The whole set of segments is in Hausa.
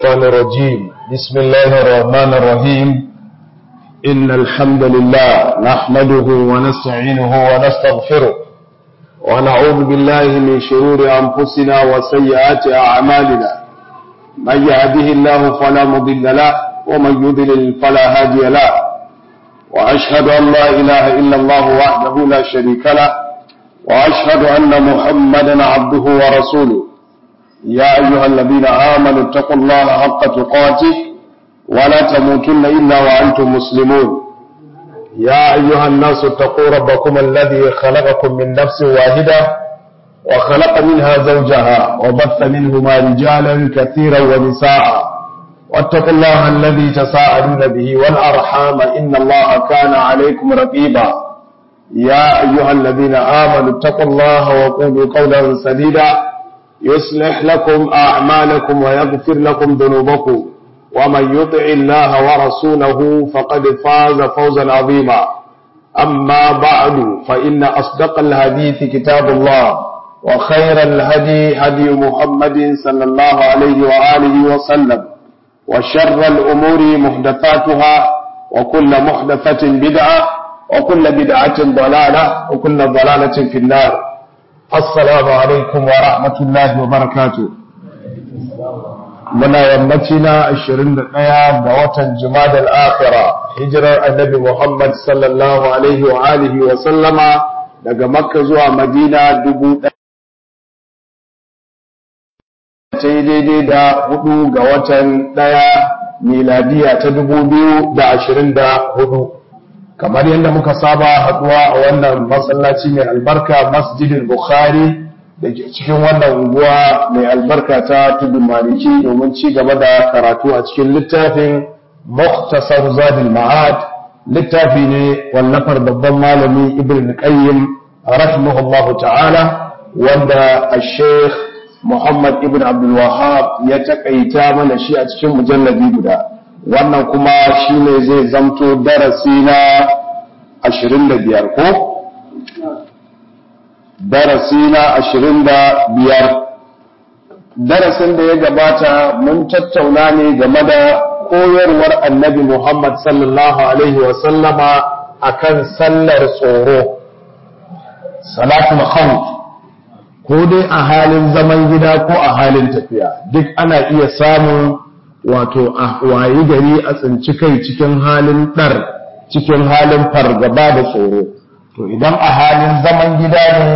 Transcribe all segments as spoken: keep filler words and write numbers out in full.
الشيطان الرجيم بسم الله الرحمن الرحيم إن الحمد لله نحمده ونستعينه ونستغفره ونعوذ بالله من شرور أنفسنا وسيئات أعمالنا من يهده الله فلا مضل له ومن يضلل فلا هادي له وأشهد أن لا إله إلا الله وحده لا شريك له وأشهد أن محمدا عبده ورسوله يا أيها الذين آمنوا اتقوا الله حق تقاته ولا تموتن إلا وأنتم مسلمون يا أيها الناس اتقوا ربكم الذي خلقكم من نفس واحدة وخلق منها زوجها وبث منهما رجالا كثيرا ونساء واتقوا الله الذي تساءلون به والأرحام إن الله كان عليكم رقيبا يا أيها الذين آمنوا اتقوا الله وقولوا قولا سديدا يصلح لكم أعمالكم ويغفر لكم ذنوبكم ومن يطع الله ورسوله فقد فاز فوزا عظيما أما بعد فإن أصدق الحديث كتاب الله وخير الهدي هدي محمد صلى الله عليه وآله وسلم وشر الأمور محدثاتها وكل محدثة بدعة وكل بدعة ضلالة وكل ضلالة في النار. السلام عليكم ورحمة الله وبركاته. muna yammacina ashirin da ɗaya ga watan Jumada al-Akhira hijirar Annabi Muhammad sallallahu alaihi wa alihi wa sallama daga Makka zuwa Madina dubu ɗaya ta daidai da hudu ga watan ɗaya miladiya ta dubu biyu da ashirin da hudu. kamar yadda muka saba haduwa a wannan masallaci mai albarka Masjidil Bukhari da ke cikin wannan unguwa mai albarka ta tudun Maliki domin ci gaba da karatu a cikin littafin Mukhtasar Zadul Ma'ad, littafi ne wallafar babban malami Ibn Qayyim rahimahullahu ta'ala wanda Sheikh Muhammad Ibn Abdul Wahhab ya takaita mana shi a cikin mujalladi guda. wannan kuma shi ne zai zamto darasi na ashirin da biyar ko? darasi na ashirin da biyar darasin da ya gabata mun tattauna ne game da koyarwar annabi Muhammad sallallahu alaihi wasallama a kan sallar tsoro salatul khawf ko dai a halin zaman gida ko a halin tafiya duk ana iya samun wato a wayi gari a tsinci kai cikin halin ɗar cikin halin fargaba da tsoro. To idan a halin zaman gida ne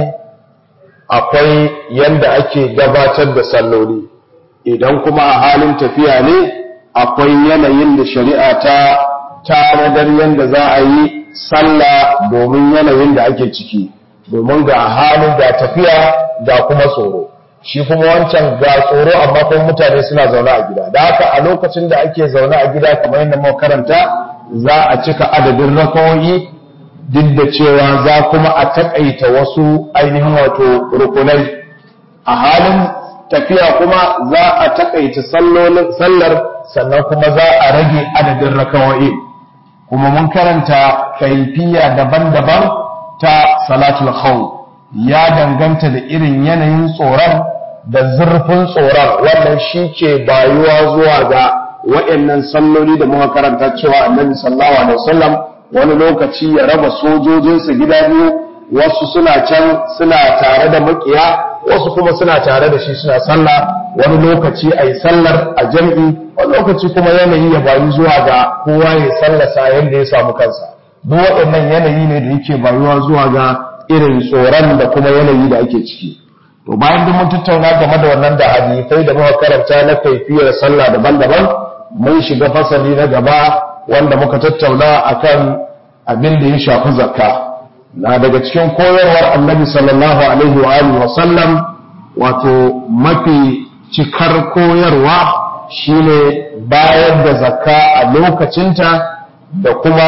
akwai yanda ake gabatar da salloli, idan kuma a halin tafiya ne akwai yanayin da shari'a ta tanadar yanda za a yi sallah domin yanayin da ake ciki, domin ga halin da tafiya ga kuma tsoro. shi kuma wancan ga tsoro amma kuma mutane suna zaune a gida da haka a lokacin da ake zaune a gida kamar yadda muka karanta za a cika adadin rakawoyi duk da cewa za kuma a takaita wasu ainihin wato rukunai a halin tafiya kuma za a takaita sallar sannan kuma za a rage adadin rakawoyi kuma mun karanta kaifiya daban-daban ta salatul khawf ya danganta da irin yanayin tsoron da zurfin tsoron wannan shi ke bayuwa zuwa ga waɗannan salloli da muka karanta cewa annabi sallallahu alaihi wasallam wani lokaci ya raba sojojinsu gida biyu wasu suna can suna tare da makiya wasu kuma suna tare da shi suna sallah wani lokaci ayi sallar a jam'i wani lokaci kuma yanayi ya bayu zuwa ga kowa ya sallasa yanda ya samu kansa duk waɗannan yanayi ne da yake bayuwa zuwa ga irin tsoron da kuma yanayi da ake ciki to bayan duk mun tattauna game da wannan da hadisai da muka karanta na kaifiyar sallah daban-daban mun shiga fasali na gaba wanda muka tattauna akan abin da ya shafi zakka na daga cikin koyarwar annabi sallallahu alaihi wa alihi wa sallam wato mafi cikar koyarwa shine bayar da zakka a lokacinta da kuma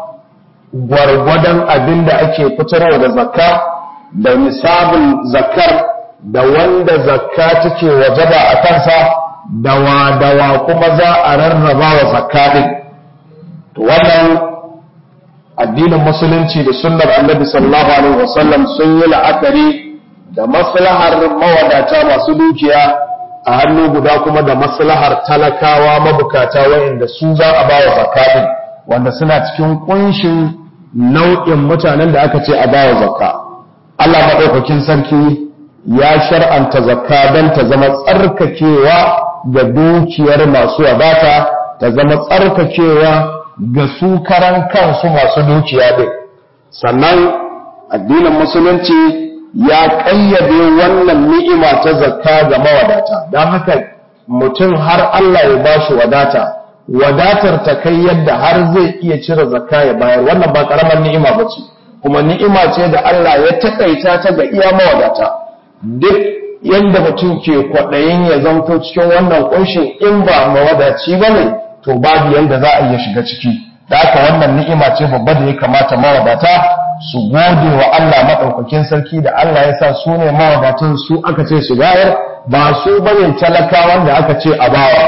gwargwadon abin da ake fitarwa da zakka da nisabin zakkar da wanda zakka take wajaba a kansa dawa dawa kuma za a rarraba wa zakka din to wannan addinin musulunci da sunnar annabi sallallahu alaihi wasallam sun yi la'akari da maslahar mawadata masu dukiya a hannu guda kuma da maslahar talakawa mabukata wayanda su za a bawa zakka wanda suna cikin kunshin nau'in mutanen da aka ce a bawa zakka. Allah madaukakin sarki ya shar'anta zakka don ta zama tsarkakewa ga dukiyar masu wadata, ta zama tsarkakewa ga su karan kansu masu dukiya din. Sannan addinin musulunci ya ƙayyade wannan ni'ima ta zakka ga mawadata, don haka mutum har Allah ya ba shi wadata, wadatar ta kai yadda har zai iya cire zakka ya bayar, wannan ba ƙaramar ni'ima ba ce, kuma ni'ima ce da Allah ya taƙaita ta ga iya mawadata. Duk yadda mutum ke kwaɗayin ya zanto cikin wannan ƙunshin in ba mawadaci ba ne, to babu yadda za a iya shiga ciki. Da haka wannan ni'ima ce babba da ya kamata mawadata su gode wa Allah maɗaukakin sarki da Allah ya sa su ne mawadatan, su aka ce su bayar, ba su bane talakawan da aka ce a bawa.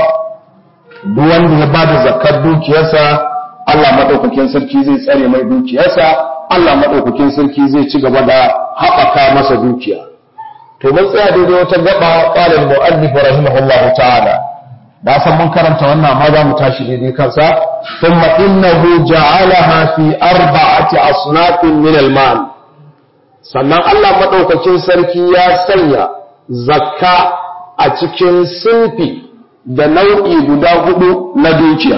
Duk wanda ya bada zakar dukiyarsa, Allah maɗaukakin sarki zai tsare mai dukiyarsa, Allah maɗaukakin sarki zai ci gaba da haɓaka masa dukiya. To mun tsaya daidai wata gaba ƙalin mu'allif rahimahullahu ta'ala. Da san mun karanta wannan amma za mu tashi daidai kansa. Thumma innahu ja'alaha fi arba'ati asnafin min al-mal. Sannan Allah madaukakin sarki ya sanya zakka a cikin sinfi da nau'i guda hudu na dukiya.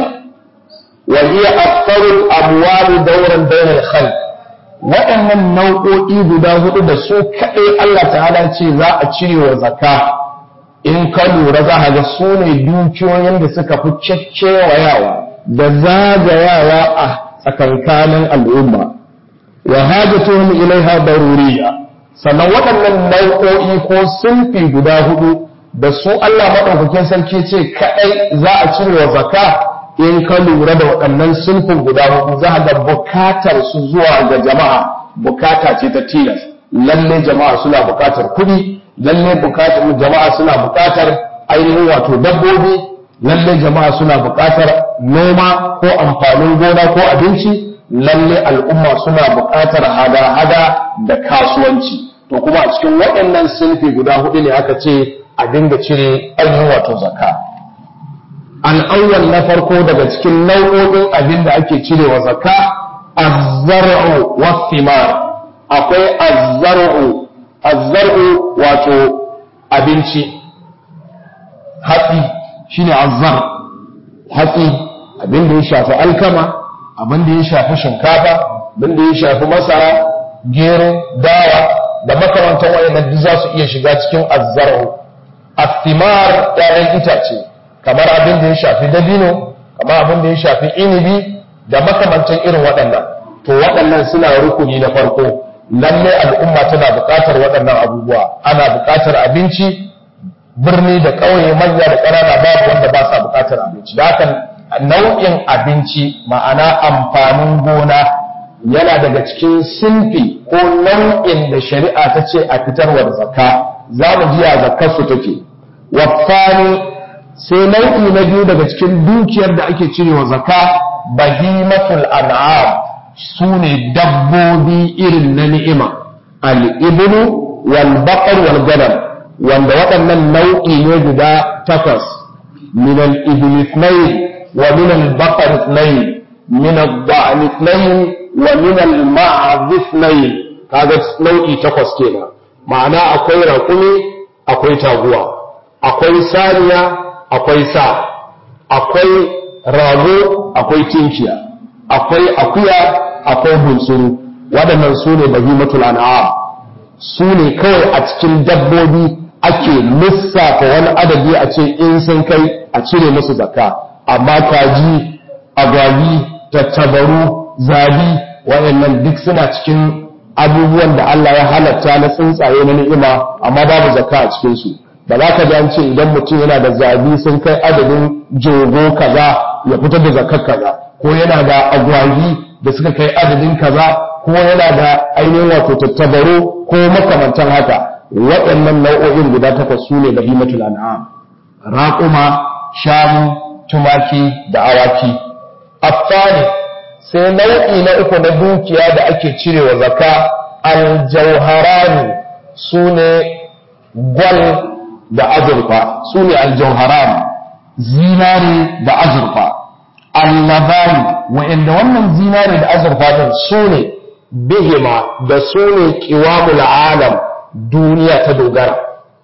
Wa hiya aktharul amwal dawran bayna al-khalq. Waɗannan nau'o'i guda hudu da su kaɗai Allah ta'ala ce za a cire wa zakka. In ka lura za a ga su ne dukiyoyin da suka fi ceccewayawa da zagayawa a tsakankanin al'umma. Wa hajatuhum ilaiha daruriyya. Sannan waɗannan nau'o'i ko sunfi guda hudu da su Allah madaukakin sarki ce kaɗai za a cire wa zakka. In ka lura da waɗannan sunfin guda hudu za a ga bukatar su zuwa ga jama'a bukata ce ta tilas. Lalle jama'a suna bukatar kuɗi, lalle bukatar jama'a suna bukatar ainihin wato dabbobi, lalle jama'a suna bukatar noma ko amfanin gona ko abinci, lalle al'umma suna bukatar hada-hada da kasuwanci. To kuma a cikin waɗannan sunfi guda hudu ne aka ce a dinga cire ainihin wato zakka. Al'awwal na farko daga cikin nau'o'in abin da ake cirewa zakka, az-zar'u was-thimar. Akwai az-zar'u, az-zar'u wato abinci, hatsi shine az-zar, hatsi abin da ya shafi alkama, abin da ya shafi shinkafa, abin da ya shafi masara, gero, dawa da makamantan wayannan duk za su iya shiga cikin az-zar'u. As-thimar ɗayan itace kamar abin da ya shafi dabino, kamar abin da ya shafi inibi da makamantan irin waɗannan. To waɗannan suna rukuni na farko. Lalle al'umma tana buƙatar waɗannan abubuwa. Ana buƙatar abinci, birni da ƙauye, manya da ƙanana babu wanda ba sa buƙatar abinci. Da haka nau'in abinci ma'ana amfanin gona yana daga cikin sinfi ko nau'in da shari'a ta ce a fitarwar zakka. Za mu ji a zakkar su take. Wafani sai nau'i na biyu daga cikin dukiyar da ake cirewa zakka, bahimatul an'am, su ne dabbobi irin na ni'ima, al-ibnu wal baqar wal ganam, wanda waɗannan nau'i ne guda takwas, min al-ibni ithnayn wa min al-baqar ithnayn, min al-dha'n ithnayn wa min al-ma'z ithnayn. Kaga nau'i takwas kenan. Ma'ana akwai raƙumi, akwai taguwa, akwai saniya, akwai sa, akwai rago, akwai tinkiya, akwai akuya, akwai bunsuru. Waɗannan su ne bahimatul an'am, su ne kawai a cikin dabbobi ake lissafa wani adadi a ce in sun kai a cire musu zakka. Amma kaji, agwagi, tattabaru, zabi, waɗannan duk suna cikin abubuwan da Allah ya halatta na tsuntsaye na ni'ima, amma babu zakka a cikin su. Ba za ka ji an ce idan mutum yana da zabi sun kai adadin jogo kaza ya fitar da zakkar kaza, ko yana da agwagi da suka kai adadin kaza, ko yana da ainihin wato tattabaro ko makamantan haka. Waɗannan nau'o'in guda takwas su ne bahimatul an'am, raƙuma, shanu, tumaki da awaki. Afani sai nau'i na uku na dukiya da ake cirewa zakka, aljauharani, su ne gwal da azurfa su ne aljauharan zinare da azurfa allabani wa'anda wannan zinare da azurfa din su ne bihima da su ne qiwamul alam duniya ta dogara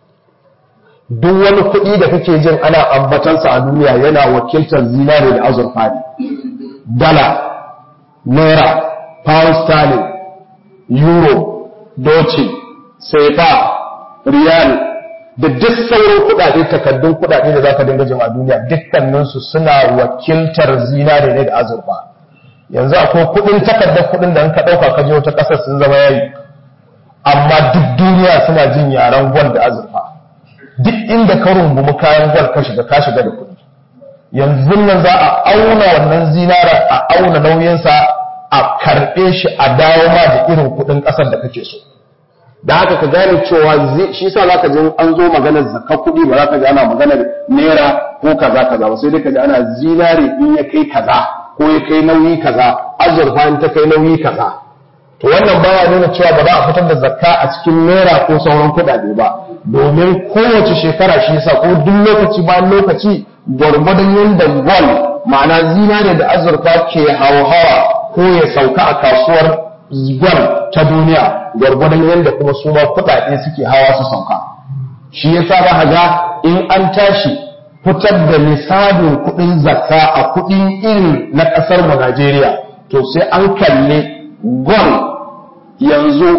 duk wani kuɗi da kake jin ana ambatansa a duniya yana wakiltar zinare da azurfa ne dala naira pound sterling euro doci sefa riyal da duk sauran kuɗaɗe takardun kuɗaɗe da zaka dinga jin a duniya dukkaninsu suna wakiltar zinare ne da azurfa yanzu akwai kuɗin takardar kuɗin da in ka ɗauka ka je wata ƙasar sun zama yayi amma duk duniya suna jin yaren gwal da azurfa duk inda ka rungumi kayan gwal ka shiga ka shiga da kuɗi yanzu nan za a auna wannan zinara a auna nauyinsa a karɓe shi a dawo ma da irin kuɗin ƙasar da kake so da haka ka gane cewa shi yasa zaka ji an zo maganar zakka kuɗi ba za ka ji ana maganar naira ko kaza kaza ba sai dai ka ji ana zinare in ya kai kaza ko ya kai nauyi kaza azurfa in ta kai nauyi kaza to wannan baya nuna cewa ba za a fitar da zakka a cikin naira ko sauran kuɗaɗe ba domin kowace shekara shi yasa ko duk lokaci bayan lokaci gwargwadon yadda gwal ma'ana zinare da azurfa ke hauhawa ko ya sauka a kasuwar gwal ta duniya gwargwadon yadda kuma su ma kuɗaɗe suke hawa su sauka shi yasa ba ga in an tashi fitar da misalin kuɗin zakka a kuɗin irin na ƙasar mu Najeriya to sai an kalle gwal yanzu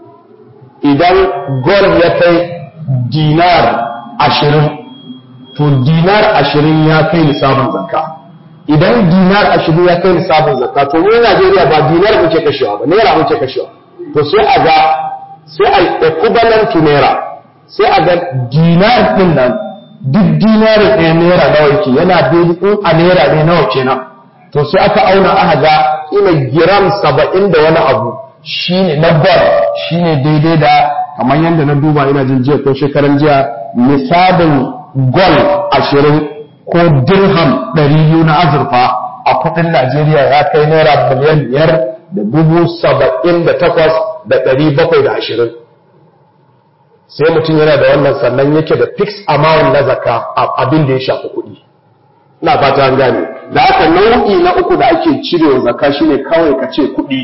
idan gwal ya kai dinar ashirin to dinar ashirin ya kai nisabin zakka idan dinar ashirin ya kai nisabin zakka to mu Najeriya ba dinar muke kashewa ba naira muke kashewa to sai a ga sai a equivalent to naira sai a ga dinar din nan duk dinarin ɗaya naira nawa yake yana daidai in a naira ne nawa kenan to sai aka auna aka ga ina gram saba'in da wani abu shine na gwal shine daidai da kamar yadda na duba ina jin jiya ko shekaran jiya nisabin gwal ashirin ko dirham ɗari biyu na azurfa a kuɗin Najeriya ya kai naira miliyan biyar da dubu saba'in da takwas da ɗari bakwai da ashirin sai mutum yana da wannan sannan yake da fixed amount na zakka abin da ya shafi kuɗi ina fata an gane da haka nau'i na uku da ake cirewa zakka shine kawai ka ce kuɗi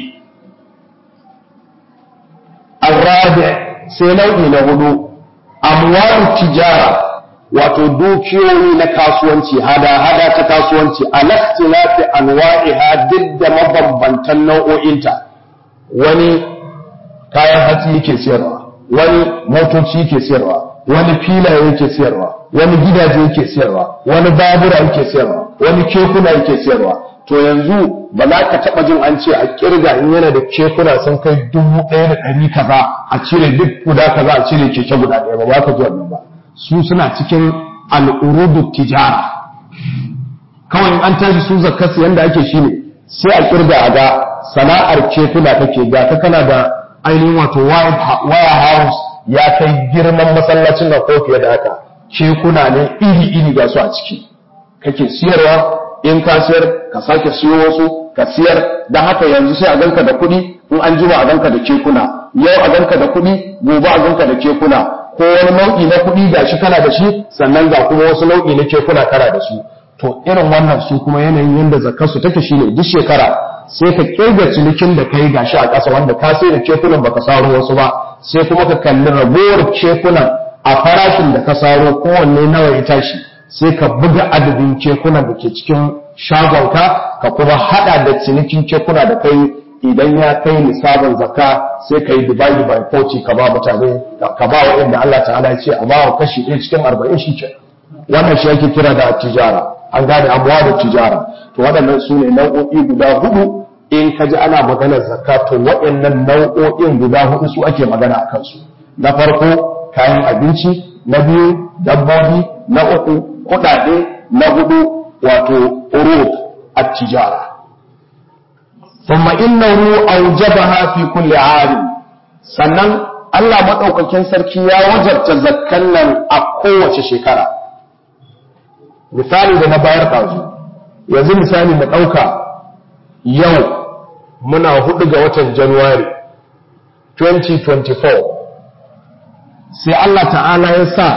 arabi sai nau'i na hudu amwal tijara wato dukiyoyi na kasuwanci hada-hada ta kasuwanci a lastilati anwa'iha duk da mabambantan nau'o'inta wani kayan hatsi yake siyarwa wani motoci yake siyarwa wani filaye yake siyarwa wani gidaje yake siyarwa wani babura yake siyarwa wani kekuna yake siyarwa to yanzu ba za ka taɓa jin an ce a kirga in yana da kekuna sun kai dubu ɗaya da ɗari kaza a cire duk guda kaza a cire keke guda ɗaya ba ba ka ji wannan ba su suna cikin al'urudu tijara kawai an tashi su zakkarsu yanda ake shi ne sai a kirga a ga sana'ar kekuna take ga ta kana da ainihin wato wire house ya kai girman masallacin na ko fiye da haka kekuna ne iri-iri ga su a ciki kake siyarwa in ka siyar ka sake siyo wasu ka siyar don haka yanzu sai a ganka da kuɗi in an jima a ganka da kekuna yau a ganka da kuɗi gobe a ganka da kekuna ko wani nau'i na kuɗi ga shi kana da shi sannan ga kuma wasu nau'i na kekuna kana da su to irin wannan su kuma yanayin yadda zakarsu take shine duk shekara sai ka kirga cinikin da kai gashi a ƙasa wanda ka sai da kekunan baka saro wasu ba sai kuma ka kalli ragowar kekunan a farashin da ka saro kowanne nawa ya tashi sai ka buga adadin kekunan da ke cikin shagonka ka kuma hada da cinikin kekuna da kai idan ya kai nisabin zakka sai ka yi divide by forty ka ba mutane ka ba wa inda Allah ta'ala ya ce a ba wa kashi ɗaya cikin arba'in shi ke wannan shi ake kira da tijara an gane abuwa da tijara to waɗannan su ne nau'o'i guda hudu in ka ji ana maganar zakka to waɗannan nau'o'in guda hudu su ake magana a kansu na farko kayan abinci na biyu dabbobi na uku kuɗaɗe na hudu wato urud at-tijara thumma innahu awjabaha fi kulli 'am sannan Allah madaukakin sarki ya wajabta zakkan nan a kowace shekara misali da na bayar ɗazu yanzu misali mu ɗauka yau muna hudu ga watan Januwari twenty twenty-four sai Allah ta'ala ya sa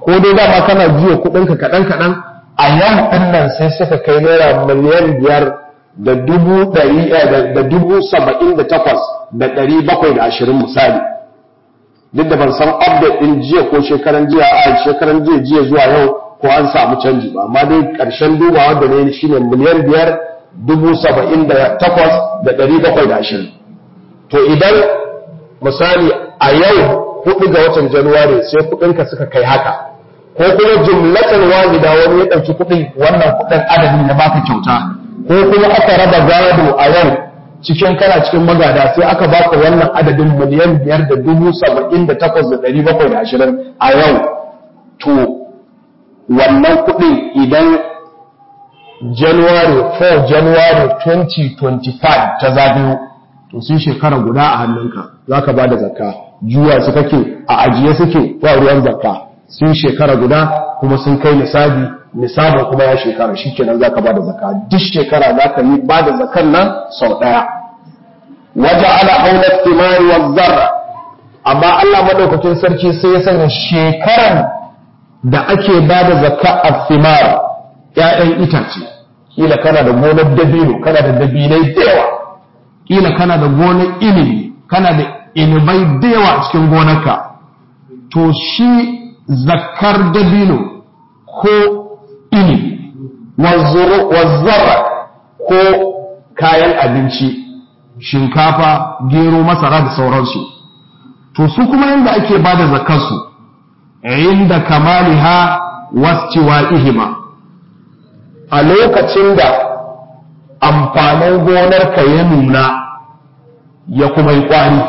ko dai dama kana jiya kuɗinka kaɗan kaɗan a yau ɗin nan sai suka kai naira miliyan biyar da dubu ɗari da dubu saba'in da takwas da ɗari bakwai da ashirin misali, duk da ban san update ɗin jiya ko shekaran jiya a shekaran jiya jiya zuwa yau ko an samu canji ba, amma dai ƙarshen dubawa da ne shine miliyan biyar dubu saba'in da takwas da ɗari bakwai da ashirin. To idan misali a yau hudu ga watan Januwari sai kuɗinka suka kai haka, ko kuma jumlatan wahida wani ya ɗauki kuɗin wannan kuɗin adadin ya baka kyauta, ko kuma aka raba gado a yau cikin kana cikin magada sai aka baka wannan adadin miliyan biyar da dubu saba'in da takwas da ɗari bakwai da ashirin a yau, to wannan kuɗin idan January fourth January twenty twenty-five ta zagayo to sun shekara guda a hannunka za ka ba da zakka, juya su kake a ajiye suke ba ruwan zakka, sun shekara guda kuma sun kai nisabi, nisabin kuma ya shekara, shi kenan za ka ba da zakka, duk shekara za ka yi ba da zakkan nan sau ɗaya. Waje ala haunar timari wa zarra, amma Allah maɗaukakin sarki sai ya sanya shekaran da ake ba da zakka a timar ‘ya'yan itace, ƙila kana da gonar dabino, kana da dabinai da yawa, ƙila kana da gonar ilimi, kana da inibai da yawa a cikin gonarka, to shi zakkar dabino ko ilimi, wazzara ko kayan abinci, shinkafa, gero, masara da sauransu, to su kuma yadda ake ba da zakkarsu, inda kamaliha wasciwa ihima. A lokacin da amfanin gonarka ya nuna ya kuma yi ƙwari,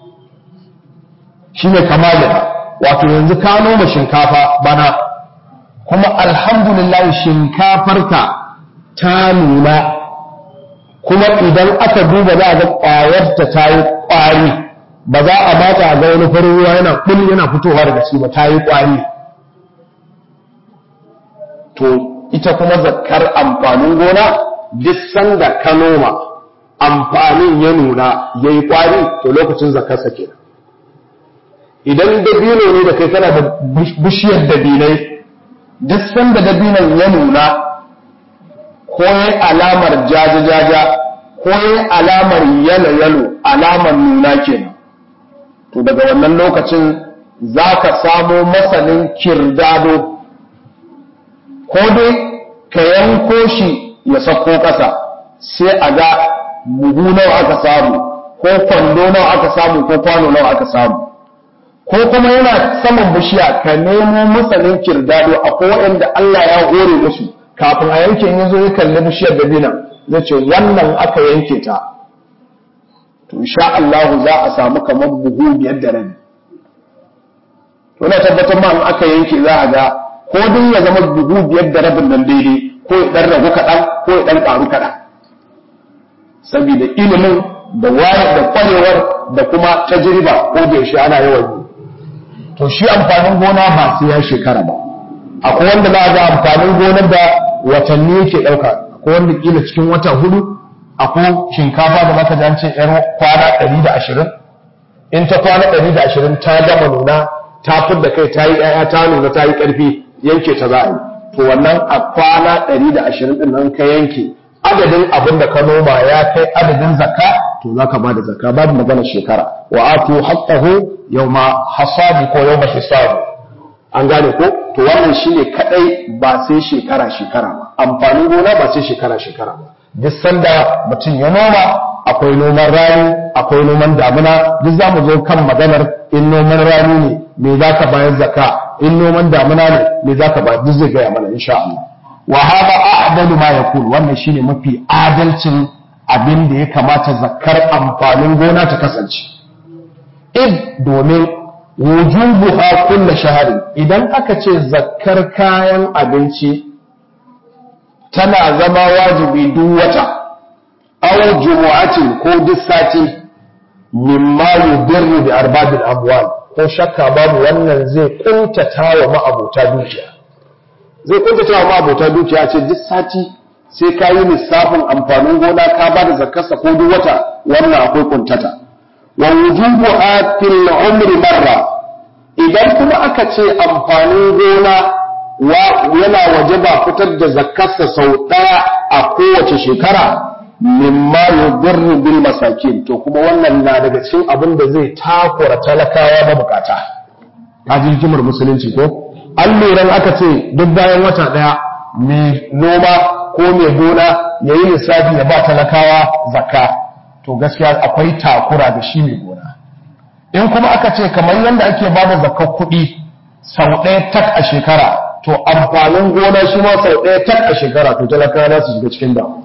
shi ne kamalin, wato yanzu ka noma shinkafa bana, kuma alhamdulillah shinkafarka ta nuna, kuma idan aka duba za a ga ƙwayarta ta yi ƙwari, ba za a bata a ga wani farin ruwa yana ƙuli yana fitowa daga shi ba, ta yi ƙwari. To, ita kuma zakkar amfanin gona duk sanda ka noma amfanin ya nuna ya yi kwari to lokacin zakkarsa kenan. Idan dabino ne da kai kana da bishiyar dabinai duk sanda dabinon ya nuna ko ya alamar jaja-jaja ko ya alamar yalo-yalo alamar nuna kenan, to daga wannan lokacin za ka samo masanin kirdado, ko dai ka yanko shi ya sako ƙasa sai a ga buhu nawa aka samu, ko kwando nawa aka samu, ko kwano nawa aka samu, ko kuma yana saman bishiya ka nemo masanin kirdado. Akwai waɗanda Allah ya hore musu kafin a yanke in yazo ya kalli bishiyar dabina zai ce wannan aka yanke ta, to insha Allah za a samu kamar buhu biyar da rabi. To na tabbatar ma in aka yanke za a ga ko dai ya zama buhu biyar da rabin nan daidai, ko ya ɗan ragu kaɗan, ko ya ɗan ƙaru kaɗan, saboda ilimin da wayar da ƙwarewar da kuma tajriba ko da yaushe ana yawan yi. To shi amfanin gona ba sai ya shekara ba, akwai wanda za a ga amfanin gonar da watanni yake ɗauka, akwai wanda ƙila cikin wata hudu, akwai shinkafa da maka ji an ce ‘yar kwana ɗari da ashirin, in ta kwana ɗari da ashirin ta gama nuna, ta fidda kai, ta yi ‘ya'ya, ta nuna, ta yi ƙarfi, yanke ta za a yi. To wannan a kwana ɗari da ashirin ɗin nan ka yanke, adadin abin da ka noma ya kai adadin zakka, to za ka ba da zakka, babu magana shekara. Wa atu haqqahu yawma hasadi ko yawma hisabi. An gane ko? To wannan shine kadai ba sai shekara shekara ba. Amfanin gona ba sai shekara shekara ba. Duk sanda mutum ya noma, akwai noman rani, akwai noman damuna, duk za mu zo kan maganar in noman rani ne me za ka bayar zakka, in noman damuna ne me za ka bayar, duk zai gaya mana insha Allah. Wa hada a'dalu ma yakun, wannan shine mafi adalcin abin da ya kamata zakkar amfanin gona ta kasance. Id domin wujubuha kullu shahrin, idan aka ce zakkar kayan abinci tana zama wajibi duk wata, aw jumu'atin ko duk sati, mimma yudirru bi arbabil amwal, ko shakka babu wannan zai kuntata wa ma'abota dukiya. Zai kuntata wa ma'abota dukiya ce duk sati sai ka yi lissafin amfanin gona ka ba da zakarsa ko duk wata, wannan akwai kuntata. Wa wujubuha fil umri marra, idan kuma aka ce amfanin gona yana wajaba fitar da zakarsa sau ɗaya a kowace shekara mimma yudurru bil masakin, to kuma wannan na daga cikin abin da zai takura talakawa mabukata. Ta ji hikimar musulunci ko an lura aka ce duk bayan wata ɗaya mai noma ko mai gona ya yi lissafi ya ba talakawa zakka, to gaskiya akwai takura da shi mai gona. In kuma aka ce kamar yadda ake ba da zakkar kuɗi sau ɗaya tak a shekara, to amfanin gona shi ma sau ɗaya tak a shekara, to talakawa za su shiga cikin damu.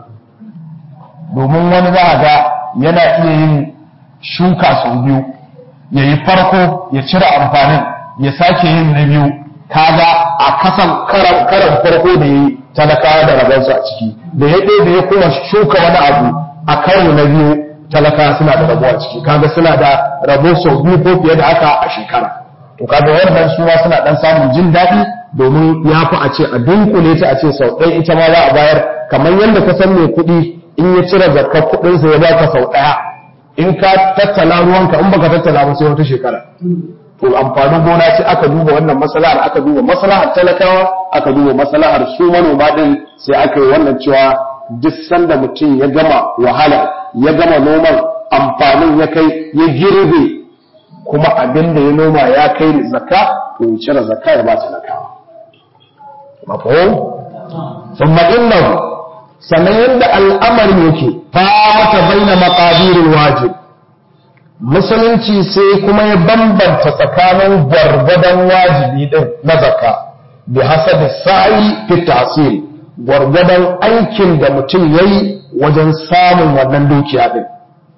Domin wani za a ga yana iya yin shuka sau biyu, ya yi farko ya cire amfanin ya sake yin na biyu, kaga a kasan karan farko da ya yi talakawa da rabansu a ciki, da ya ɗaya da ya kuma shuka wani abu a karo na biyu talakawa suna da rabo a ciki, kaga suna da rabo sau biyu ko fiye da haka a shekara. To kaga wannan su ma suna dan samun jin daɗi, domin ya fi a ce a dunkule ta a ce sau ɗaya ita ma za a bayar, kamar yadda ka san mai kuɗi in ya cire zakar kuɗinsa ya baka sau ɗaya, in ka tattala ruwanka in baka tattala ba sai wata shekara. To amfanin gona sai aka duba wannan maslahar, aka duba maslahar talakawa, aka duba maslahar su manoma din, sai aka yi wannan cewa duk sanda mutum ya gama wahala ya gama noman amfanin ya kai ya girbe kuma abin da ya noma ya kai zakka, to ya cire zakka ya ba talakawa. Mafhum? Thumma innahu, sannan yadda al'amarin yake fata baina maqadirul wajib, musulunci sai kuma ya bambanta tsakanin gwargwadon wajibi din na zakka bi hasabi sa'i fi tahsil, gwargwadon aikin da mutum yayi wajen samun wannan dukiya din.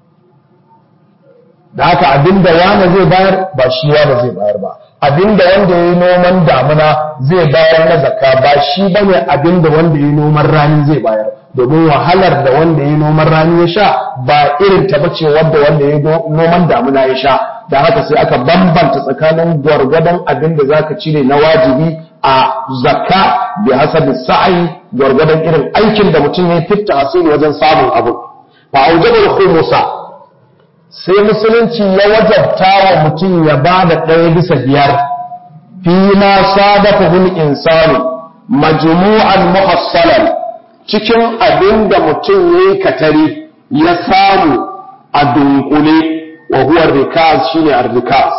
Da haka abinda wani zai bayar ba shi wani zai bayar ba, abinda wanda yayi noman damuna zai bayar na zakka ba shi bane abinda wanda yayi noman rani zai bayar, domin wahalar da wanda yayi noman rani ya sha ba irin ta bace wanda wanda yayi noman damuna ya sha. Da haka sai aka bambanta tsakanin gwargwadon abinda zaka cire na wajibi a zakka bi hasabi sa'i, gwargwadon irin aikin da mutum ya fitta asiri wajen samun abu. Fa aujabul khumusa, sai musulunci ya wajabta wa mutum ya ba da ɗaya bisa biyar fi ma sadafahul insani majmu'an muhassalan, cikin abin da mutum ya yi katari ya samu a dunkule, wa huwa rikaz, shine ar-rikaz.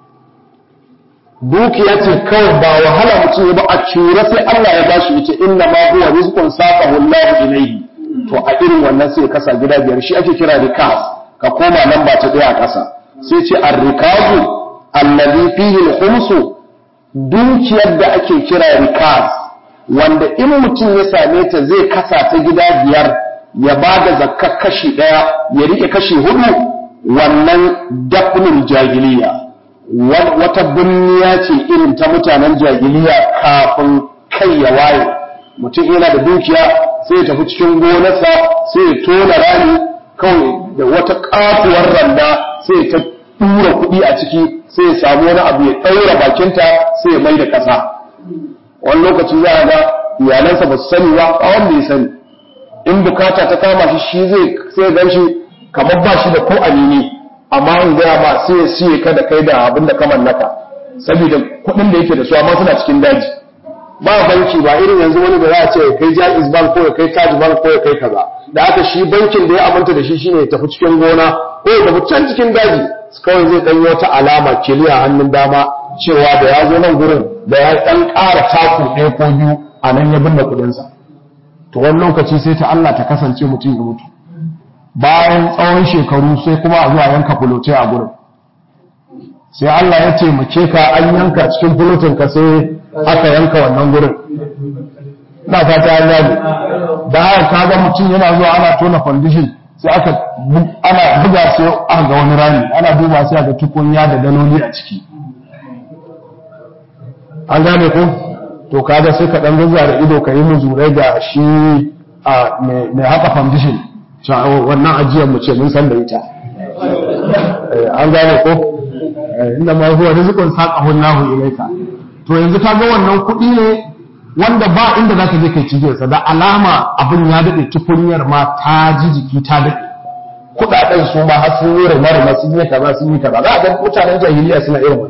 Dukiya ce kawai ba wahala mutum ya ba a cura sai Allah ya bashi ita, inna ma huwa rizqun saqahu Allahu ilayhi. To a irin wannan sai kasa gida biyar, shi ake kira rikaz. Ka koma nan ba ta ɗaya a ƙasa, sai ce ar-rikazu allazi fihi al-khumsu, dukiyar da ake kira rikaz, wanda in mutum ya same ta zai kasa ta gida biyar ya ba da zakka kashi ɗaya ya rike kashi hudu, wannan dafnul jahiliya, wata bunniya ce irin ta mutanen jahiliya kafin kai ya waye. Mutum yana da dukiya sai ya tafi cikin gonarsa sai ya tona rami kawai da wata katuwar randa sai ta tura kuɗi a ciki, sai ya samu wani abu ya ɗaura bakinta sai ya mai da ƙasa. Wani lokaci za a ga iyalansa ba su sani ba, a wanda ya sani, in bukata ta kama shi shi zai sai gan shi kamar ba shi da ko amini, amma in gaya ma sai ya siye ka da kai da abin da ka mallaka, saboda kuɗin da yake da su amma suna cikin daji. Ba banki, ba irin yanzu wani da za a ce ya kai Jaiz Bank ko ya kai Taj Bank ko ya kai kaza. Da haka shi bankin da ya aminta da shi shine ya tafi cikin gona ko ya tafi can cikin daji, kawai zai ɗanyi wata alama kiliya hannun dama cewa da ya zo nan gurin da ya ɗan ƙara taku ɗaya ko biyu a nan ya binne kuɗinsa. To wani lokaci sai ta Allah ta kasance mutum ya mutu, bayan tsawon shekaru sai kuma a zuwa yanka fulote a gurin, sai Allah ya taimake ka an yanka cikin fulotin ka sai aka yanka wannan gurin. Na fata ya gani, da haka kaga mutum yana zuwa ana tona foundation sai aka ana buga sai aka ga wani rami, ana duba sai aka tukunya da daloli a ciki. An gane ko? To kaga sai ka dan zazzara ido ka yi muzurai ga shi a mai haka foundation, wannan ajiyar mu ce mun san da ita. An gane ko? Inda ma huwa rizqun saqahu Allahu ilayka. To yanzu kaga wannan kuɗi ne wanda ba inda za ka je kai cigiyarsa, da alama abin ya daɗe, tukunyar ma ta ji jiki ta daɗe, kuɗaɗen su ma har sun yi rumar sun yi kaza sun yi kaza. Za a ga mutanen jahiliya suna irin wannan,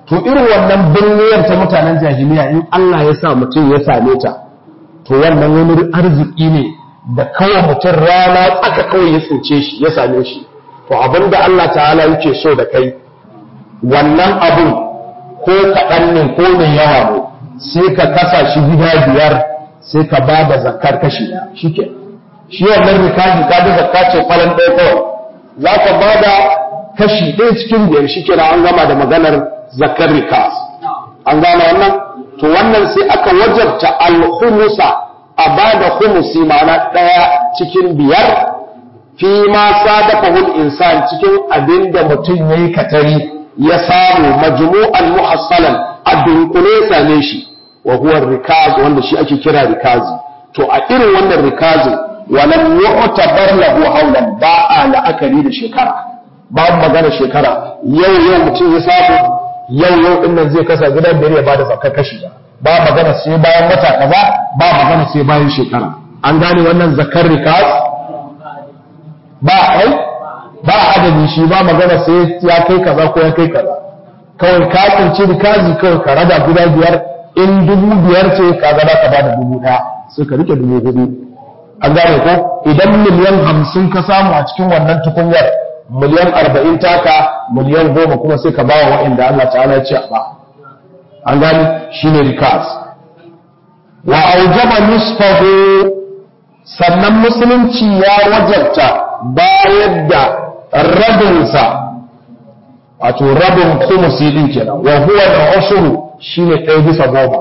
to irin wannan birniyar ta mutanen jahiliya in Allah ya sa mutum ya same ta to wannan wani arziki ne da kawai mutum rana tsaka kawai ya tsince shi ya same shi to abinda Allah ta'ala yake so da kai wannan abun ko kaɗan ne ko mai yawa ne sai ka kasa shi gida biyar sai ka ba da zakar kashi ɗaya shi ke shi wannan rikazi ka da zakka ce falon ɗaya kawai za ka ba da kashi ɗaya cikin biyar shi ke an gama da maganar zakar rikaz an gane wannan to wannan sai aka wajabta al-khumusa a ba da khumusi ma'ana ɗaya cikin biyar fi ma sadafahul insan cikin abin da mutum ya yi katari ya samu majmu'an muhassalan a dunkule same shi wa huwa rikaz wanda shi ake kira rikazi to a irin wannan rikazi walam yu'tabar lahu hawlan ba a la'akari da shekara babu magana shekara yau yau mutum ya samu yau yau din nan zai kasa gidan biyar ya bada zakar kashi ba magana sai bayan wata kaza ba magana sai bayan shekara an gane wannan zakar rikaz ba ai ba adadi shi ba magana sai ya kai kaza ko ya kai kaza kawai ka tsinci rikazi kawai ka raba guda biyar in dubu biyar ce kaga za ka bada dubu ɗaya sai ka rike dubu hudu an gane ko idan miliyan hamsin ka samu a cikin wannan tukunyar miliyan arba'in taka miliyan goma kuma sai ka bawa wa'inda Allah ta'ala ya ce a ba an gane shine rikaz wa aujaba nisfahu sannan musulunci ya wajabta bayar da rabinsa wato rabin khumusi din kenan wa huwa al-ushru shine ɗaya bisa goma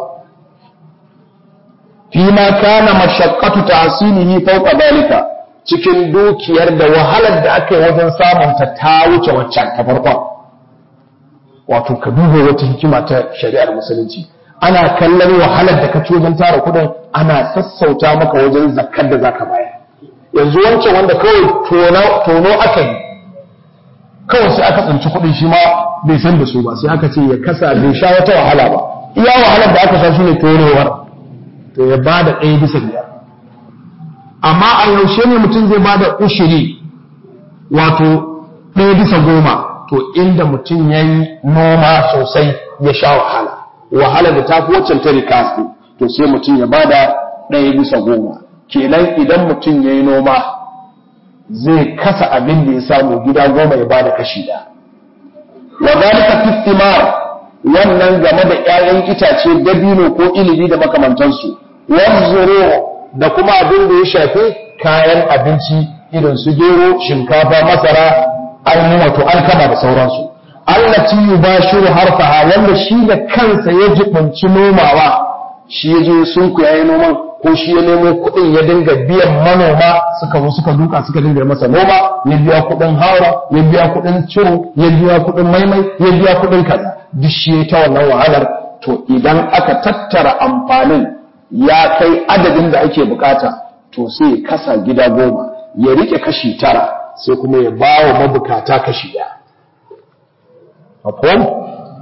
fi ma kana mashaqqatu ta'silihi fawqa dalika cikin dukiyar da wahalar da aka yi wajen samun ta ta wuce waccan ta farkon wato ka duba wata hikima ta shari'ar musulunci ana kallon wahalar da ka ci wajen tara kudin ana sassauta maka wajen zakkar da zaka bayar yanzu wancan wanda kawai tono tono aka yi kawai sai aka tsinci kudin shi ma bai san da su ba sai aka ce ya kasa bai sha wata wahala ba iya wahalar da aka sha shi ne tonowar to ya bada ɗaya bisa biyar amma a yaushe ne mutum zai bada ushiri wato ɗaya bisa goma to inda mutum ya yi noma sosai ya sha wahala wahala da ta fi waccan ta rikasi to sai mutum ya bada ɗaya bisa goma kenan idan mutum ya yi noma zai kasa abin da ya samu gida goma ya bada kashi ɗaya wa zalika fi thimar wannan game da ƴaƴan itace dabino ko inibi da makamantansu wanzuru da kuma abin da ya shafi kayan abinci irin su gero shinkafa masara ainihin wato alkama da sauransu allati yubashiru harfaha wanda shi da kansa ya jibinci nomawa shi ya je sun ku yayi noman ko shi ya nemo kuɗin ya dinga biyan manoma suka zo suka duka suka dinga masa noma ya biya kuɗin haura ya biya kuɗin ciro ya biya kuɗin maimai ya biya kuɗin kaza duk shi ta wannan wahalar to idan aka tattara amfanin ya kai adadin da ake bukata to sai ya kasa gida goma ya rike kashi tara sai kuma ya ba wa mabukata kashi ɗaya. Akwai?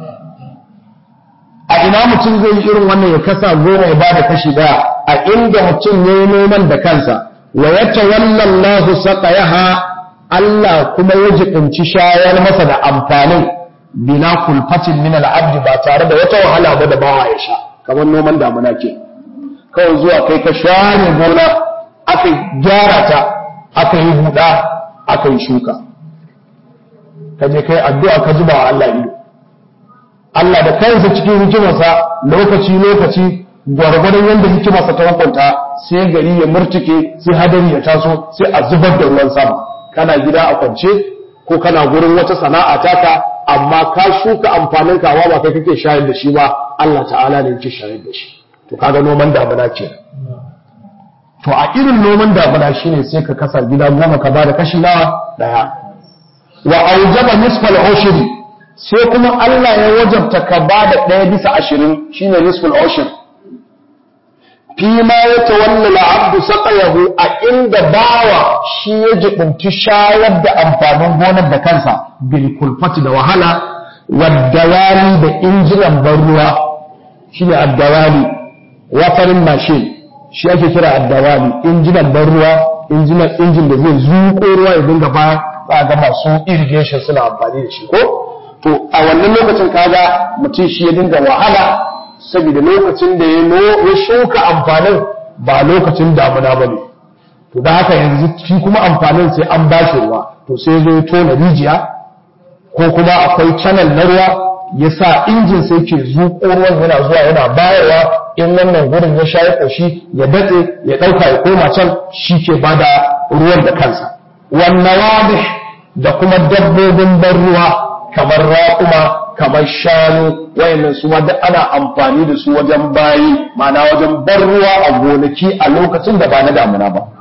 A ina mutum zai yi irin wannan ya kasa goma ya ba da kashi ɗaya a inda mutum ya yi noman da kansa wa ya tawalla Allahu saqayaha Allah kuma ya jibinci shayar masa da amfanin bila kulfatin min al-abd ba tare da wata wahala ba da bawa ya sha kamar noman damuna ke kawai zuwa kai ka share gona aka gyara ta aka yi huda aka yi shuka ka je kai addu'a ka zuba wa Allah ido Allah da kansa cikin hikimarsa lokaci lokaci gwargwadon yadda hikimarsa ta hukunta sai gari ya murtuke sai hadari ya taso sai a zubar da ruwan sama kana gida a kwance ko kana gurin wata sana'a taka amma ka shuka amfanin kawa ba kai kake shayar da shi ba Allah ta'ala ne yake shayar da shi to kaga noman damuna ke to a irin noman damuna shine sai ka kasa gida goma ka bada kashi nawa daya wa aujaba nisfal ushri sai kuma Allah ya wajabta ka bada daya bisa ashirin shine nisfal ushri fi ma yatawalla al-abdu saqayahu a inda bawa shi ya jibunci shayar da amfanin gonar da kansa bil kulfati da wahala waddawali da injinan ban ruwa shine addawali wafarin mashin shi ake kira addawali injinan ban ruwa injinan injin da zai zuƙo ruwa ya dinga ba za ga masu irrigation suna amfani da shi ko to a wannan lokacin kaga mutum shi ya dinga wahala saboda lokacin da ya shuka amfanin ba lokacin damuna ba ne, to da haka yanzu shi kuma amfanin sai an bashi ruwa, to sai zo ya tona rijiya ko kuma akwai channel na ruwa ya sa injin sai ke zuƙo ruwan yana zuwa yana bayarwa, in wannan gurin ya sha ya ƙoshi ya datse ya ɗauka ya koma can, shi ke ba da ruwan da kansa. Wannan wadih da kuma dabbobin ban ruwa kamar raƙuma kamar shanu, wayannan su ma duk ana amfani da su wajen bayi, ma'ana wajen ban ruwa a gonaki a lokacin da ba na damuna ba.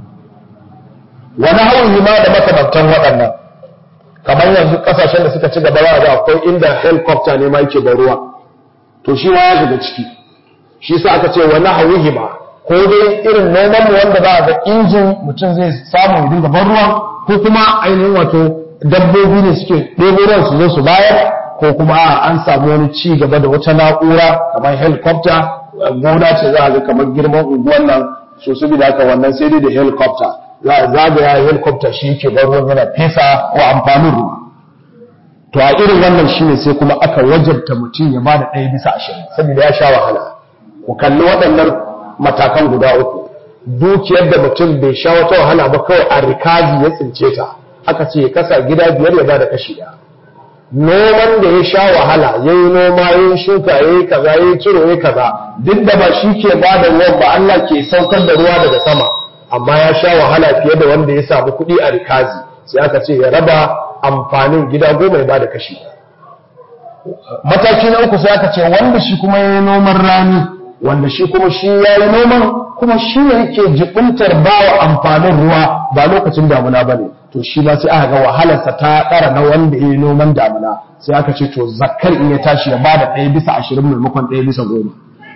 Wani hauyi ma da makamantan waɗannan, kamar yanzu ƙasashen da suka ci gaba za a akwai inda helicopter ne ma yake ban ruwa, to shi ma ya shiga ciki. Shi sa aka ce wani hauyi ma, ko dai irin noman mu wanda za a ga injin mutum zai samu ya dinga ban ruwa, ko kuma ainihin wato dabbobi ne suke ɗebo ruwan su zo su bayar, ko kuma an samu wani ci gaba da wata na'ura kamar helicopter, gona ce za a ga kamar girman unguwan nan, so su bi da haka wannan sai dai da helicopter, za a zagaya helicopter shi ke bar ruwan yana fesa wa amfanin ruwa. To a irin wannan shine sai kuma aka wajabta mutum ya bada ɗaya bisa ashirin saboda ya sha wahala. Ku kalli waɗannan matakan guda uku, dukiyar da mutum bai sha wata wahala ba kawai a rikazi ya tsince ta, aka ce ya kasa gida biyar ya bada kashi ɗaya. Noman da ya sha wahala, ya yi noma, ya yi shuka, ya yi kaza, ya yi ciro, ya yi kaza, duk da ba shi ke ba da ruwan ba, Allah ke saukar da ruwa daga sama, amma ya sha wahala fiye da wanda ya samu kuɗi a rikazi, sai aka ce ya raba amfanin gida goma ya ba da kashi. Mataki na uku sai aka ce wanda shi kuma ya yi noman rani, wanda shi kuma shi ya yi noman kuma shi ne yake jibintar ba wa amfanin ruwa ba lokacin damuna ba ne. To shi ma sai aka ga wahalarsa ta ɗara na wanda ya yi noman damuna, sai aka ce to zakkar in ya tashi ya bada ɗaya bisa ashirin maimakon ɗaya bisa goma.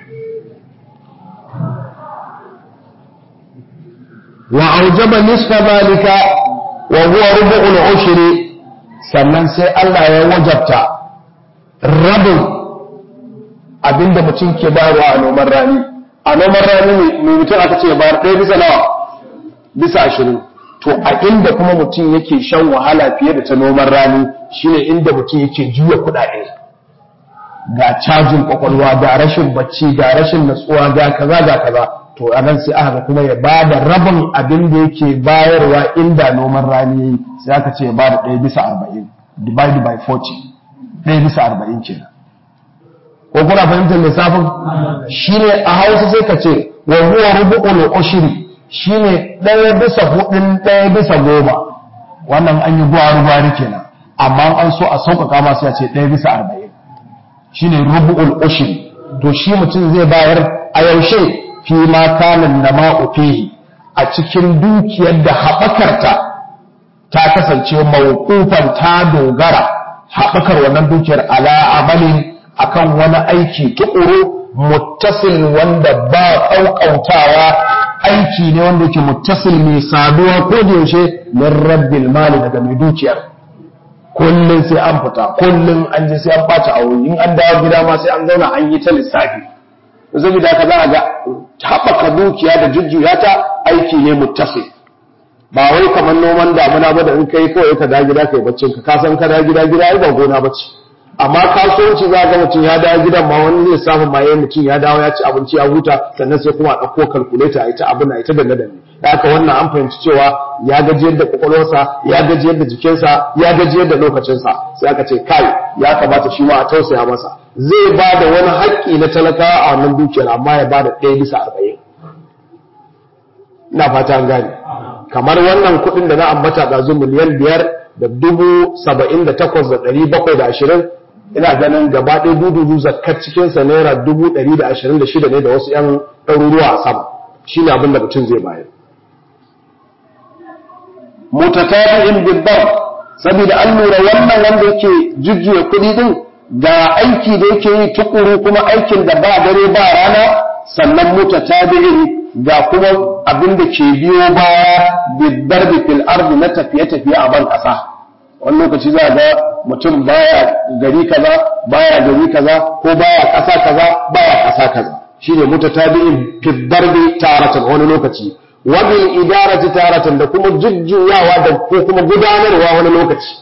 Wa aujaba nisfa zalika wa huwa rubu'ul ushri, sannan sai Allah ya wajabta rabin abinda mutum ke bayarwa a noman rani. A noman rani ne mutum aka ce ya bayar ɗaya bisa nawa? Bisa ashirin. To a inda kuma mutum yake shan wahala fiye da ta noman rani shine inda mutum yake juya kuɗaɗe, ga cajin kwakwalwa, ga rashin bacci, ga rashin natsuwa, ga kaza ga kaza. To a nan sai aka kuma ya bada rabin abin da yake bayarwa inda noman rani, sai aka ce ya bada ɗaya bisa arba'in, divide by forty, ɗaya bisa arba'in kenan. Ko kuna fahimtar lissafin? Shine a Hausa sai ka ce wa huwa rubu'ul ushri, shi ne ɗaya bisa hudun ɗaya bisa goma, wannan an yi gwari-gwari kenan, amma an so a sauƙaƙa masu ya ce ɗaya bisa arba'in, shi ne rubu'ul ushri. To shi mutum zai bayar a yaushe fi ma kanin na ma'ufihi, a cikin dukiyar da haɓakarta ta kasance mawqufan ta dogara, haɓakar wannan dukiyar ala amalin akan wani aiki tuƙuru muttasil wanda ba ƙauƙautawa, aiki ne wanda yake muttasil mai saduwa ko da yaushe min rabbil mali daga mai dukiyar. Kullum sai an fita, kullum an je sai an bata aure, in an dawo gida ma sai an zauna an yi ta lissafi. Saboda haka za a ga haɓaka dukiya da jujjuya ta aiki ne muttasil, ba wai kamar noman damuna ba da in kai kawai ka da gida kai baccin ka, ka san ka da gida gida ai ba gona bace. Amma kasuwanci za ga mutum ya dawo gidan ma wani zai samu ma yayin mutum ya dawo ya ci abinci ya huta, sannan sai kuma a ɗauko kalkuleta a ita abin a ita danne danne. Da haka wannan an fahimci cewa ya gajiyar da kwakwalwarsa, ya gajiyar da jikinsa, ya gajiyar da lokacinsa, sai aka ce kai ya kamata shi ma a tausaya masa, zai ba da wani haƙƙi na talakawa a wannan dukiyar amma ya ba da ɗaya bisa arba'in. Ina fata an gane. Kamar wannan kuɗin da na ambata ɗazu miliyan biyar da dubu saba'in da takwas da ɗari bakwai da ashirin, ina ganin gaba ɗaya dudu zakkar cikinsa naira dubu ɗari da ashirin da shida ne da wasu ‘yan ɗaruruwa a sama, shi ne abin da mutum zai bayar. Mutatabi'in bidbar, saboda an lura wannan wanda yake jujjuya kuɗi din ga aiki da yake yi tukuru kuma aikin da ba dare ba rana, sannan mutatabi'in ga kuma abin da ke biyo baya bidbar da fil ardi na tafiye-tafiye a ban ƙasa. Wani lokaci za ga mutum baya gari kaza, baya gari kaza, ko baya ƙasa kaza, baya ƙasa kaza. Shine mutatabi'in fi darbi taratan wani lokaci, wa bil idarati taratan da kuma jujjuyawa da ko kuma gudanarwa wani lokaci.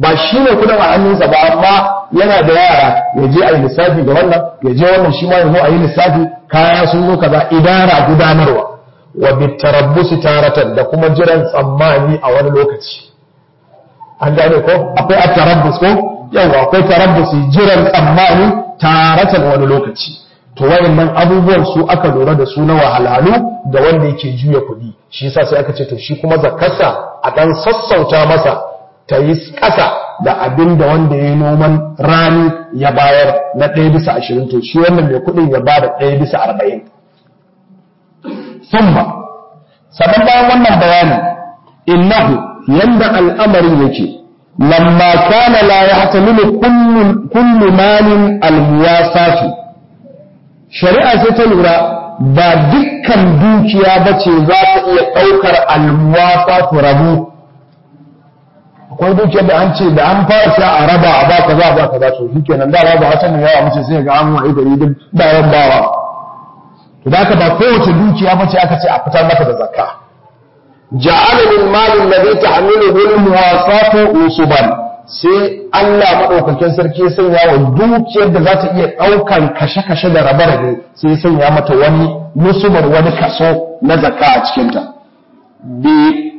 ba shi ne kudin a hannunsa ba, amma yana da yara ya je a yi lissafi da wannan, ya je wannan shi ma ya zo a yi lissafi, kaya sun zo kaza, idara gudanarwa. Wa bitarabbusi taratan da kuma jiran tsammani a wani lokaci. An gane ko akwai at-tarabbus ko yawa akwai tarabbusi jiran tsammani taratan wani lokaci. To wayannan abubuwan su aka lura da su na wahalhalu da wanda yake juya kuɗi. Shi yasa sai aka ce to shi kuma zakarsa a dan sassauta masa ta yi ƙasa da abin da wanda ya yi noman rani ya bayar na ɗaya bisa ashirin, to shi wannan mai kuɗin ya ba da ɗaya bisa arba'in. Summa, sannan bayan wannan bayanin, innahu yanda al'amarin yake, lamma kana la ya hatamilu kullu malin almuwasatu. Shari'a sai ta lura ba dukkan dukiya ba ce za ta iya ɗaukar almuwasatu rabu. Akwai dukiyar da an ce da an fara sai a raba a baka za a baka za to shi kenan da ba wata mai yawa mace sai ga an wa'i gari duk bayan bawa. To da ka ba kowace dukiya bace aka ce a fitar mata da zakka. Ja'ala min malin ladhi ta'miluhu al-muwasatu usuban, sai Allah madaukakin sarki ya sanya wa dukiyar da za ta iya daukan kashe-kashe da rabe-rabe sai ya sanya mata wani nusubar wani kaso na zakka a cikin ta. Bi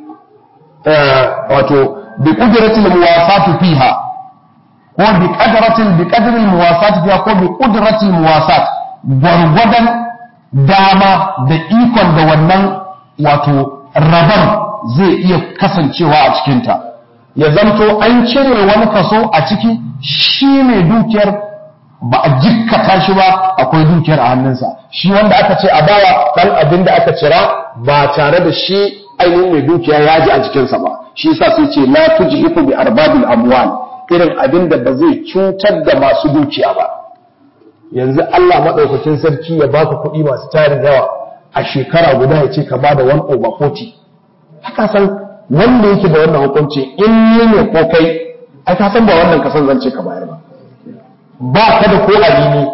wato bi qudratil muwasatu fiha ko bi qadratil bi qadril muwasatu fiha ko bi qudratil muwasat, gwargwadon dama da ikon da wannan wato rabon zai iya kasancewa a cikinta, ya zanto an cire wani kaso a ciki shi mai dukiyar ba a jikkata shi ba, akwai dukiyar a hannunsa, shi wanda aka ce a bawa dan abin da aka cira ba tare da shi ainihin mai dukiya ya ji a jikinsa ba. Shi yasa sai ce la tujhifu bi arbabil amwal, irin abin da ba zai cutar da masu dukiya ba. Yanzu Allah maɗaukakin sarki ya baka kuɗi masu tarin yawa a shekara guda ya ce ka ba da one over forty. Haka san wanda yake da wannan hukunci in yi ne ko kai, aka san ba wannan kasan zan ce ka bayar ba. Ba ka da ko alini.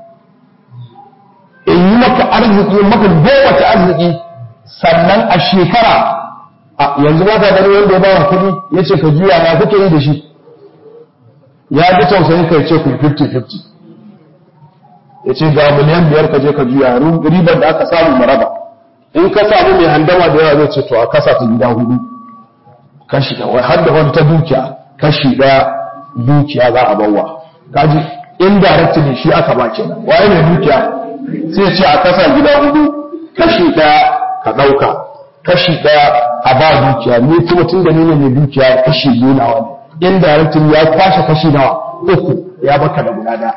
In yi maka arziki, maka kowace arziki, sannan a shekara, yanzu ba ka gani wanda ya ba wa kuɗi ya ce ka juya na kuke yi da shi. Ya ji tausayin ka ya ce ku fifty fifty. Ya ce ga miliyan biyar ka je ka juya ribar da aka samu maraba. In ka samu mai handama da yawa zai ce to a kasa ta gida hudu, kashi da har da wani ta dukiya kashi daya dukiya za a bawa. Kaji indirect ne shi aka ba kenan. Waye mai dukiya sai ce a kasa gida hudu, kashi daya ka dauka, kashi daya a ba dukiya. Ni kuma tun da ni ne mai dukiya kashi biyu nawa ne. Indirect ya kwashe kashi nawa uku ya baka da guda daya.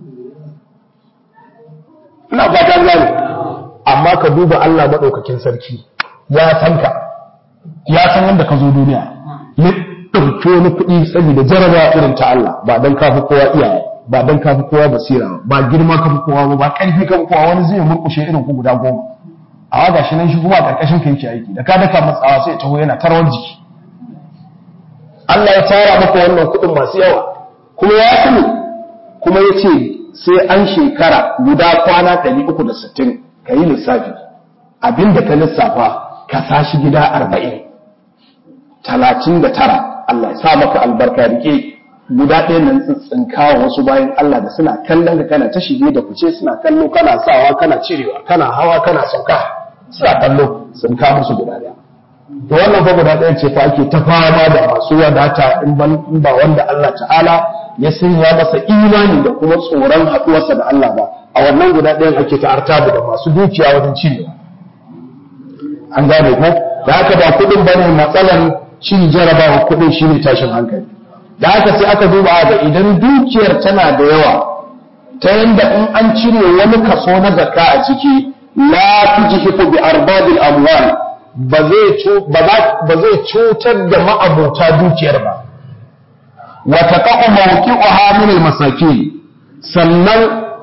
Ina fatan gane, amma ka duba Allah maɗaukakin sarki ya san ka, ya san wanda ka zo duniya, ya ɗauki wani kuɗi saboda jaraba irin ta Allah, ba don kafi kowa iyaye, ba don kafi kowa basira, ba girma kafi kowa ba, ba ƙarfi kafi kowa, wani zai murƙushe irin ku guda goma. A waga shi nan shi kuma a ƙarƙashin ka yake aiki, da ka daka matsawa sai ya taho yana tarawar jiki. Allah ya tara maka wannan kuɗin masu yawa, kuma ya sani, kuma ya ce sai an shekara guda kwana ɗari uku da sittin ka yi lissafi, abinda ka lissafa ka sashi gida arba'in, talatin da tara, Allah ya sa maka albarka rike guda ɗaya nan tsintsinkawa wasu bayan Allah da suna kallon ka kana ta shige da kuce, suna kallo kana sawa kana cirewa, kana hawa kana sauka, suna kallo sun kawo musu guda ɗaya. To wannan fa guda ɗaya ce fa ake ta fama da masu wadata in ba wanda Allah ta'ala ya sanya masa imani da kuma tsoron haɗuwarsa da Allah ba, a wannan guda ɗayan ake ta artabu da masu dukiya wajen cirewa. An gane ko? Da haka ba kuɗin bane matsalar cin jarabawa kuɗin shine tashin hankali. Da haka sai aka duba ga idan dukiyar tana da yawa ta yanda in an cire wani kaso na zakka a ciki la tujhifu bi arbabil amwal, ba zai cutar da ma'abota dukiyar ba. Wata ƙaƙo mawuƙi'uha min al-masakin, sannan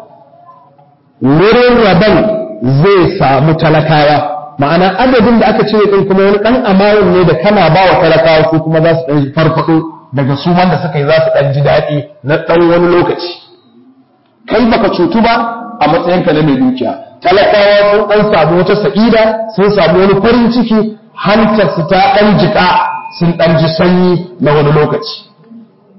wurin rabon zai samu talakawa, ma'ana adadin da aka cire ɗin kuma wani ɗan amarin ne da kana ba wa talakawa su kuma za su ɗan farfaɗo daga su wanda suka yi za su ɗan ji daɗi na ɗan wani lokaci. Kai baka cutu ba a matsayinka na mai dukiya, talakawa sun ɗan samu wata sa'ida, sun samu wani farin ciki, hantarsu ta ɗan jiƙa, sun ɗan ji sanyi na wani lokaci.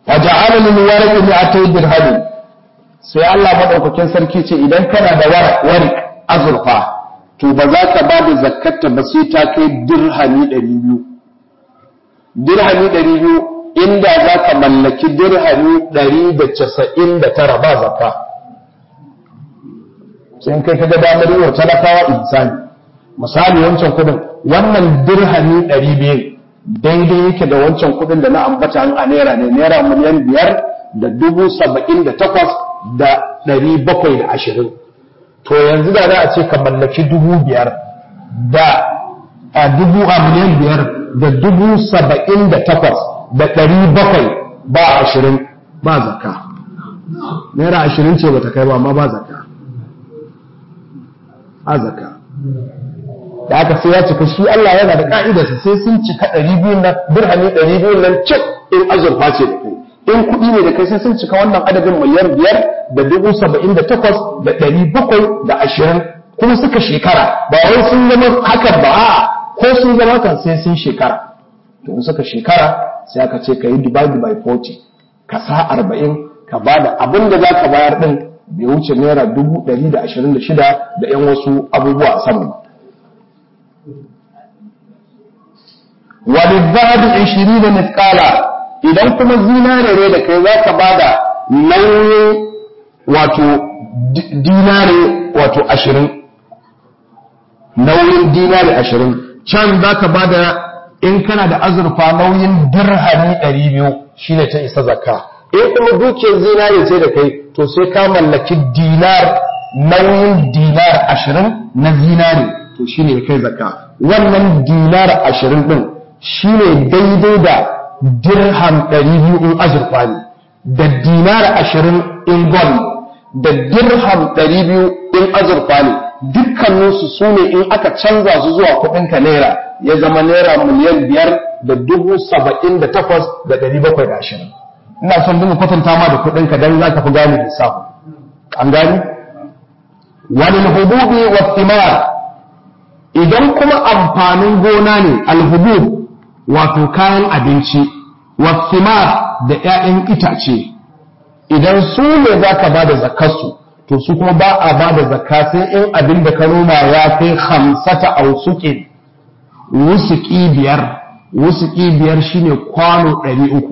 waja'ala lil warqi mi'atay dirham sai Allah madaukakin sarki ce idan kana da warq azurfa to ba za ka ba da zakkata ba sai ta kai dirhami ɗari biyu dirhami ɗari biyu inda za ka mallaki dirhami ɗari da casa'in da tara ba zakka sai in kai ka ga damar yi wa talakawa insani misali wancan kudin wannan dirhami ɗari biyu daidai yake da wancan kudin da na ambata a naira ne naira miliyan biyar da dubu saba'in da takwas da ɗari bakwai da ashirin to yanzu da za a ce ka mallaki dubu biyar da a dubu a miliyan biyar da dubu saba'in da takwas da ɗari bakwai ba ashirin ba zakka naira ashirin ce ba ta kai ba amma ba zakka a zakka da aka sai ya cika shi Allah yana da ka'idarsa sai sun cika ɗari biyu nan dirhami ɗari biyu nan cik in azurfa ce da kai in kuɗi ne da kai sai sun cika wannan adadin miliyar biyar da dubu saba'in da takwas da ɗari bakwai da ashirin kuma suka shekara ba wai sun zama hakan ba a ko sun zama kan sai sun shekara to in suka shekara sai aka ce ka yi divide by forty ka sa arba'in ka ba da abin da za ka bayar ɗin bai wuce naira dubu ɗari da ashirin da shida da ‘yan wasu abubuwa a sama wani zaɓi ashirin da miskala idan kuma zinare ne da kai za ka ba da nauyin wato dinare wato ashirin nauyin dinare ashirin can za ka ba da in kana da azurfa nauyin dirhami ɗari biyu shi ne ta isa zakka in kuma dukiyar zinare ce da kai to sai ka mallaki dinar nauyin dinar ashirin na zinare to shi ne kai zakka wannan dinar ashirin ɗin shi ne daidai da dirham ɗari biyu in azurfa ne da dinar ashirin in gold da dirham ɗari biyu in azurfa ne dukkaninsu su ne in aka canza su zuwa kuɗinka naira ya zama naira miliyan biyar da dubu saba'in da takwas da ɗari bakwai da ashirin ina son dinga kwatanta ma da kuɗinka don za ka fi gane lissafi an gani wani alhububi wa thimar idan kuma amfanin gona ne alhubub wato kayan abinci wa thimar da ƴaƴan itace idan su ne za ka ba da zakarsu to su kuma ba a ba da zakka sai in abin da ka noma ya kai hamsata ausuƙin wusuƙi biyar wusuƙi biyar shine kwano ɗari uku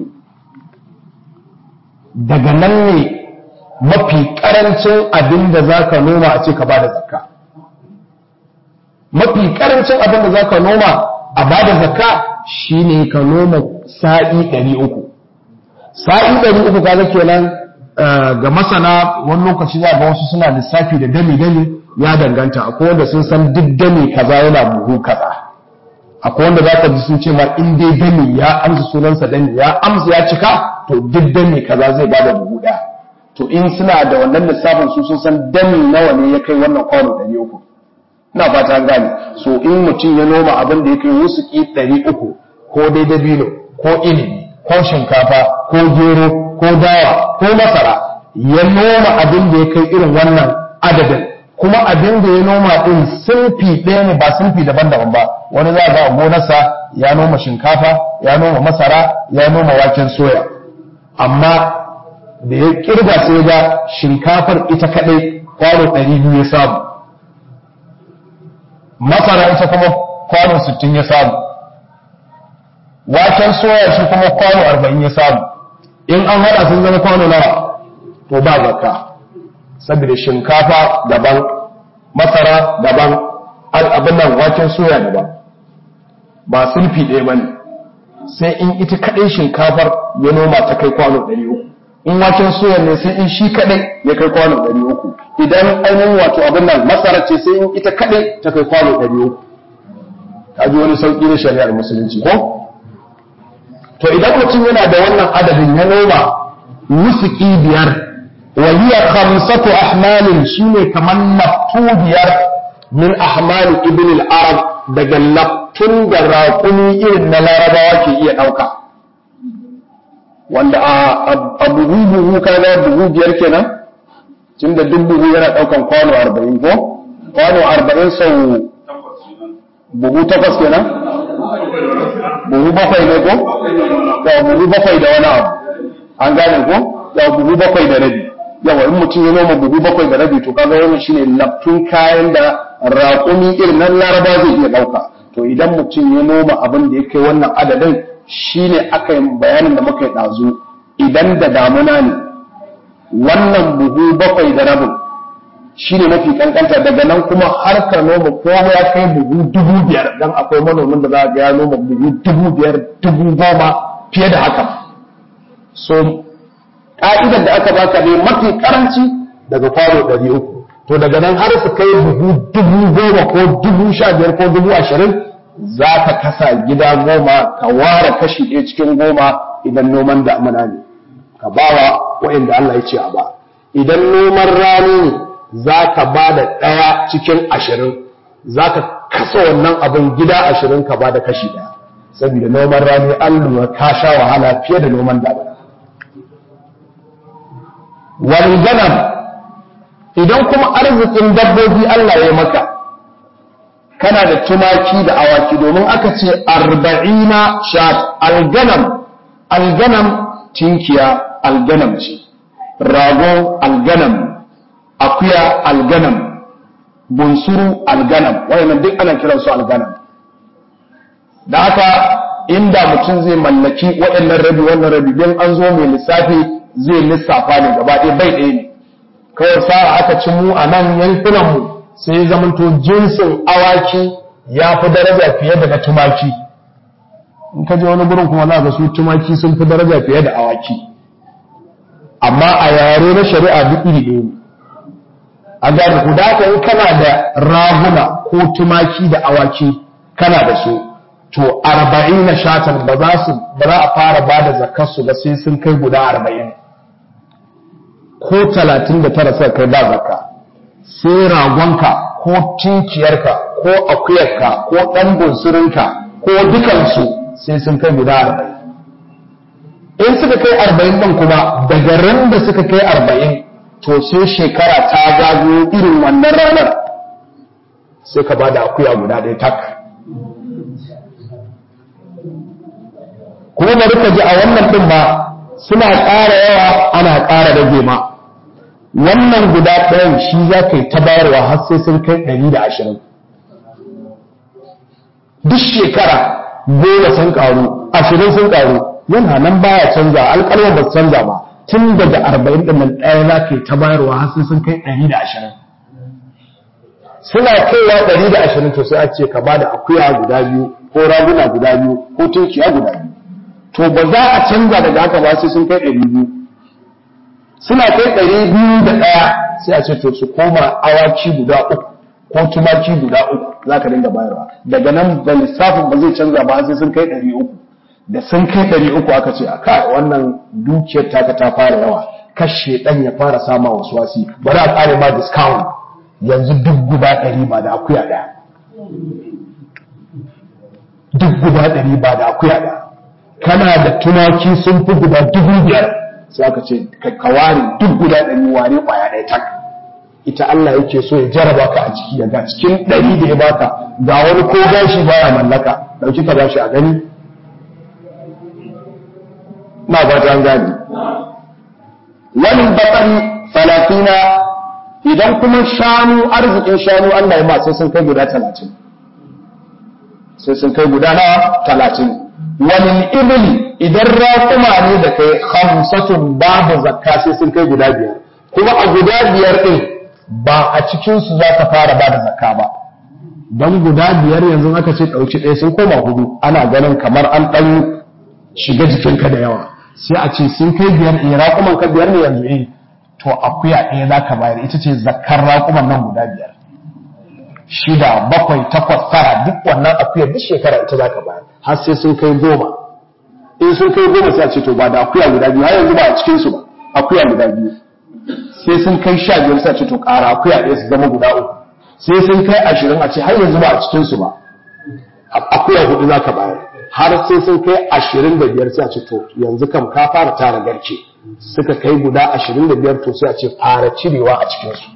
daga nan ne mafi ƙarancin abin da za ka noma a ce ka ba da zakka mafi ƙarancin abin da za ka noma a ba da zakka shine ka noma sa'i ɗari uku sa'i ɗari uku kaga kenan ga masana wani lokaci za ga wasu suna lissafi da dami-dami ya danganta akwai wanda sun san duk dami kaza yana buhu kaza akwai wanda za ka ji sun ce ma in dai dami ya amsa sunansa dami ya amsa ya cika to duk dami kaza zai bada buhu ɗaya to in suna da wannan lissafin su sun san dami nawa ne ya kai wannan kwano ɗari uku ina fata an gane so in mutum ya noma abin da ya kai wusuki ɗari uku ko dai dabino ko ilimi ko shinkafa ko gero ko dawa ko masara ya noma abin da ya kai irin wannan adadin kuma abin da ya noma din sunfi ɗaya ne ba sunfi daban-daban ba wani za ga gonarsa ya noma shinkafa ya noma masara ya noma waken soya amma da ya kirga sai ga shinkafar ita kaɗai kwano ɗari biyu ya samu masara ita kuma kwano sittin ya samu waken soya shi kuma kwano arba'in ya samu in an haɗa sun zama kwano nawa to ba zakka saboda shinkafa daban masara daban abin nan waken soya daban ba sulfi ɗaya ba ne sai in ita kaɗai shinkafar ya noma ta kai kwano ɗari uku in waken soya ne sai in shi kaɗai ya kai kwano ɗari uku idan ainihin wato abin nan masara ce sai in ita kaɗai ta kai kwano ɗari uku ka ji wani sauƙi na shari'ar musulunci ko to idan mutum yana da wannan adadin ya noma wusuki biyar wa hiya khamsatu ahmalin shine kaman laftu biyar min ahmal ibn al-arab daga laftun da raƙumi irin na larabawa ke iya ɗauka wanda a buhu buhu kaga buhu biyar kenan tunda duk buhu yana ɗaukan kwano arba'in ko kwano arba'in sau buhu takwas kenan buhu bakwai ne ko? da buhu bakwai da wani abu an gane ko ya buhu bakwai da rabi yawa in mutum ya noma buhu bakwai da rabi to kaga wannan shine laftun kayan da raƙumi irin nan laraba zai iya ɗauka to idan mutum ya noma abin da ya kai wannan adadin shine aka yi bayanin da muka yi ɗazu idan da damuna ne wannan buhu bakwai da rabin shine mafi kankanta daga nan kuma har ka noma kowa ya kai buhu dubu biyar dan akwai manomin da za ga ya noma buhu dubu biyar dubu goma fiye da haka so ka'idar da aka baka ne mafi karanci daga kwano ɗari uku to daga nan har su kai buhu dubu goma ko dubu sha biyar ko dubu ashirin za ka kasa gida goma ka ware kashi ɗaya cikin goma idan noman damuna ne ka bawa waɗanda Allah ya ce a ba idan noman rani ne za ka ba da ɗaya cikin ashirin za ka kasa wannan abin gida ashirin ka ba da kashi ɗaya saboda noman rani an lura ka sha wahala fiye da noman damuna wani ganam idan kuma arzikin dabbobi Allah ya maka kana da tumaki da awaki domin aka ce arba'ina shat alganam alganam tinkiya alganam ce rago alganam akuya alganam bunsuru alganam wayannan duk ana kiran su alganam da haka inda mutum zai mallaki waɗannan rabi wannan rabi don an zo mai lissafi zai lissafa ne gaba ɗaya bai ɗaya ne kawai sa'a aka ci mu a nan yankunan mu sai zamanto jinsin awaki ya fi daraja fiye da na tumaki in ka je wani gurin kuma za ga su tumaki sun fi daraja fiye da awaki amma a yare na shari'a duk iri ɗaya ne a gane ku da in kana da raguna ko tumaki da awaki kana da su to arba'in na shatan ba za su ba za a fara ba da zakar su ba sai sun kai guda arba'in ko talatin da tara suka kai ba zakka sai ragonka ko tinkiyarka ko akuyarka ko ɗan bunsurinka ko dukansu sai sun kai guda arba'in in suka kai arba'in ɗin kuma daga ran da suka kai arba'in to sai shekara ta zagayo irin wannan ranar sai ka ba da akuya guda ɗaya tak kuma bari ka ji a wannan ɗin ba suna ƙara yawa ana ƙara rage ma wannan guda ɗayan shi za ka yi ta bayarwa har sai sun kai ɗari da ashirin duk shekara goma sun ƙaru ashirin sun ƙaru yana nan baya canza alƙalman ba su canza ba tun daga arba'in ɗin nan ɗaya za ka yi ta bayarwa har sai sun kai ɗari da ashirin suna kaiwa ɗari da ashirin to sai a ce ka ba da akuya guda biyu ko raguna guda biyu ko tunkiya guda biyu to ba za a canza daga haka ba sai sun kai ɗari biyu suna kai ɗari biyu da ɗaya sai a ce to su koma awaki guda uku ko tumaki guda uku za ka dinga bayarwa daga nan ba lissafin ba zai canza ba sai sun kai ɗari uku da sun kai ɗari uku aka ce a kai wannan dukiyar taka ta fara yawa kashe ɗan ya fara sama wasu wasi bari a ƙare ma discount yanzu duk guda ɗari ba da akuya ɗaya duk guda ɗari ba da akuya ɗaya kana da tumaki sun fi guda dubu biyar sai aka ce ka ware duk guda ɗari ware ƙwaya ɗaya tak ita Allah yake so ya jaraba ka a ciki ya ga cikin ɗari da ya baka ga wani ko gashi baya mallaka ɗauki ka bashi a gani na ba ta gani wani bakari talatina idan kuma shanu arzikin shanu Allah ya ma sai sun kai guda talatin sai sun kai guda na talatin wani ibili idan raƙuma ne da kai hamsatun babu zakka sai sun kai guda biyar kuma a guda biyar ɗin ba a cikinsu za ka fara ba da zakka ba don guda biyar yanzu aka ce ɗauki ɗaya sun koma hudu ana ganin kamar an ɗan shiga jikinka da yawa sai a ce sun kai biyar ɗaya raƙuman ka biyar ne yanzu eh to akuya ɗaya za ka bayar ita ce zakkar raƙuman nan guda biyar shida bakwai takwas tara duk wannan akuya duk shekara ita za ka bayar har sai sun kai goma in sun kai goma sai a ce to ba da akuya guda biyu har yanzu ba a cikinsu ba akuya guda biyu sai sun kai sha biyar sai a ce to ƙara akuya ɗaya su zama guda uku sai sun kai ashirin a ce har yanzu ba a cikinsu ba akuya hudu za ka bayar har sai sun kai ashirin da biyar sai a ce to yanzu kam ka fara tara garke suka kai guda ashirin da biyar to sai a ce fara cirewa a cikinsu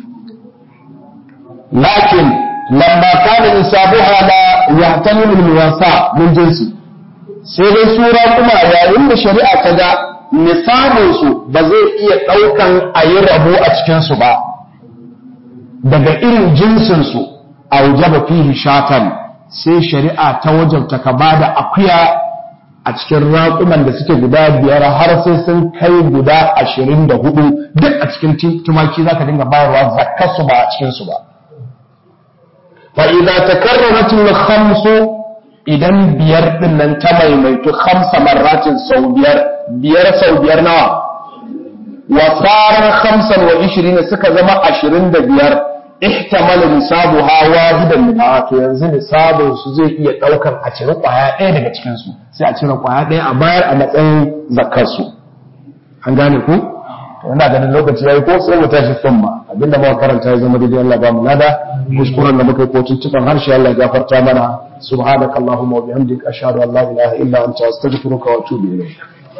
lakin lamma kana nisabuha la yahtamilu al-muwasa min jinsi sai dai sura kuma yayin da shari'a ta ga nisabinsu ba zai iya ɗaukan a yi rabo a cikinsu ba daga irin jinsinsu a wajaba fihi shatan sai shari'a ta wajabta ka ba da akuya a cikin raƙuman da suke guda biyar har sai sun kai guda ashirin da hudu duk a cikin tumaki za ka dinga bayarwa zakkarsu ba a cikinsu ba. fa'iza ta karramatun khamsu idan biyar ɗin nan ta maimaitu khamsa marratin sau biyar biyar sau biyar nawa wa tsarar khamsan wa ishirin suka zama ashirin da biyar ihtamala nisabu hawa hidan min to yanzu nisabin su zai iya daukan a cire kwaya ɗaya daga cikin su sai a cire kwaya ɗaya a bayar a matsayin zakkar su an gane ku to ina ganin lokaci yayi ko sai mu tashi summa abinda muka karanta ya zama daidai Allah ba mu nada kuskuren da muka yi ko tuntuban harshe Allah ya gafarta mana subhanakallahumma wa bihamdika ashhadu an la ilaha illa anta astaghfiruka wa atubu ilayk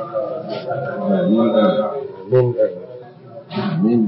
amin amin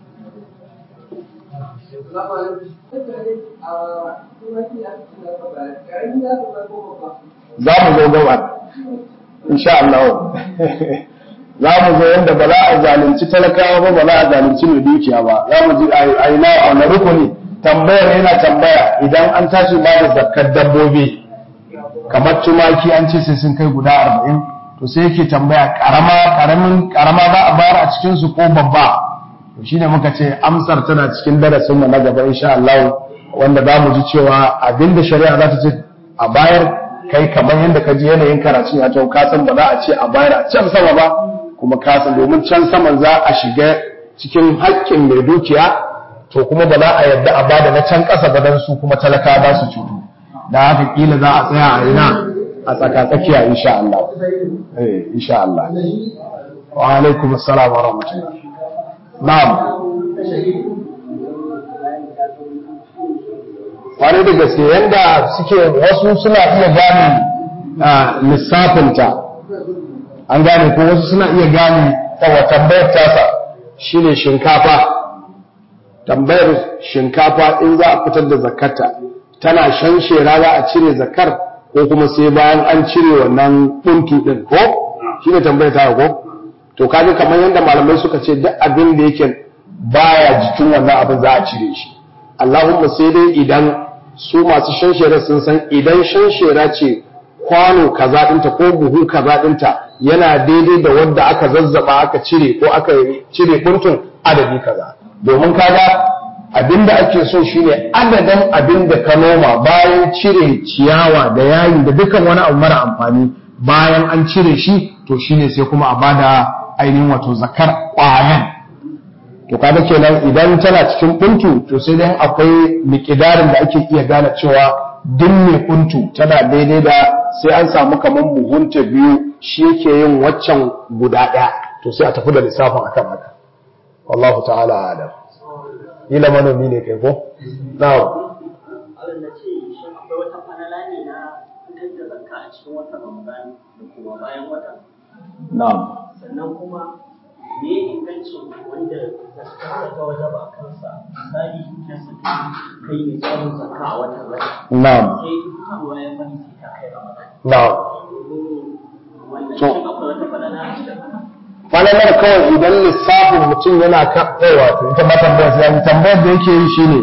za mu zo gaba insha Allah za mu zo yadda ba za a zalunci talakawa ba ba za a zalunci mai dukiya ba za mu ji a ina a wani rukuni tambayar yana tambaya idan an tashi ba da zakkar dabbobi kamar tumaki an ce sai sun kai guda arba'in to sai yake tambaya karama karamin karama za a bayar a cikin su ko babba to shine muka ce amsar tana cikin darasin mu na gaba insha Allah wanda za mu ji cewa abinda shari'a za ta ce a bayar kai kamar yadda ka ji yanayin karatu ya to ka san ba za a ce a bayar a can sama ba kuma ka san domin can saman za a shiga cikin haƙƙin mai dukiya to kuma ba za a yadda a bada na can ƙasa ba dan su kuma talaka za su cutu da haka kila za a tsaya a ina a tsaka tsakiya insha Allah eh insha Allah wa alaikum assalam wa rahmatullah na'am wani da gaske yanda suke wasu suna iya gane lissafinta an gane ko wasu suna iya gane tawa tambayar tasa shine shinkafa tambayar shinkafa in za a fitar da zakarta tana shan shera za a cire zakar ko kuma sai bayan an cire wannan ɗunki ɗin ko shine tambayar ta ko to kaga kamar yadda malamai suka ce duk abin da yake baya jikin wannan abin za a cire shi Allahumma sai dai idan su masu shanshera sun san idan shanshera ce kwano kaza dinta ko buhu kaza dinta yana daidai da wanda aka zazzaba aka cire ko aka cire kuntun adadi kaza domin kaga abinda ake so shine adadin abinda ka noma bayan cire ciyawa da yayi da dukan wani abu mara amfani bayan an cire shi to shine sai kuma a bada ainihin wato zakar kwayan to kaga kenan idan tana cikin kuntu to sai dai akwai miƙidarin da ake iya gane cewa duk mai kuntu tana daidai da sai an samu kaman buhunta biyu shi yake yin waccan guda ɗaya to sai a tafi da lissafin akan haka wallahu ta'ala alam ila manomi ne kai ko na'am Allah na ce shin akwai wata fanala ne na fitar da zakka a cikin watan Ramadan da kuma bayan wata na'am sannan kuma me ingancin wanda zakka ta wajaba kansa misali kinsa kai ne samun zakka a watan Ramadan na'am sai fitarwa ya bani sai ta kai Ramadan na'am wannan shin akwai wata fanala a cikin haka falalar kawai idan lissafin mutum yana kaɗewa to ita ma tambayar sai tambayar da yake yi shine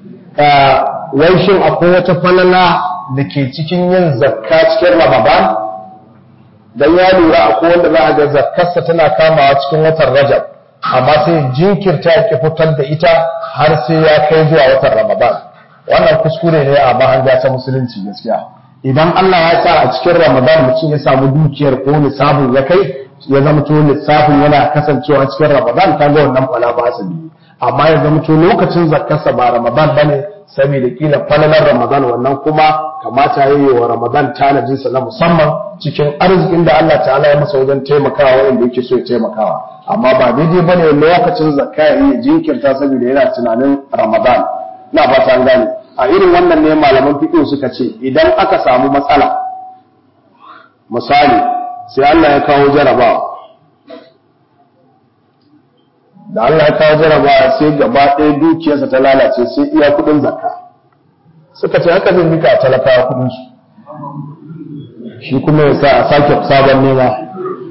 wai shin akwai wata falala da ke cikin yin zakka cikin Ramadan dan ya lura akwai wanda za a ga zakkarsa tana kamawa cikin watan Rajab amma sai jinkirta ya fitar da ita har sai ya kai zuwa watan Ramadan wannan kuskure ne a mahanga ta musulunci gaskiya idan Allah ya sa a cikin Ramadan mutum ya samu dukiyar ko nisabin ya kai ya zama to lissafin yana kasancewa cikin Ramadan kaga wannan fala ba su ne amma ya zama to lokacin zakkarsa ba Ramadan bane saboda kila falalar Ramadan wannan kuma kamata yayi wa Ramadan tanajin sa na musamman cikin arzikin da Allah ta'ala ya masa wajen taimakawa wanda yake so ya taimakawa amma ba daidai bane lokacin zakka yayi jinkirta saboda yana tunanin Ramadan ina ba ta gane a irin wannan ne malaman fiqh suka ce idan aka samu matsala misali sai Allah ya kawo jarabawa da Allah ya kawo jarabawa sai gaba ɗaya dukiyarsa ta lalace sai iya kudin zakka suka ce haka zai nika talakawa kudin su shi kuma ya sa a sake sabon nema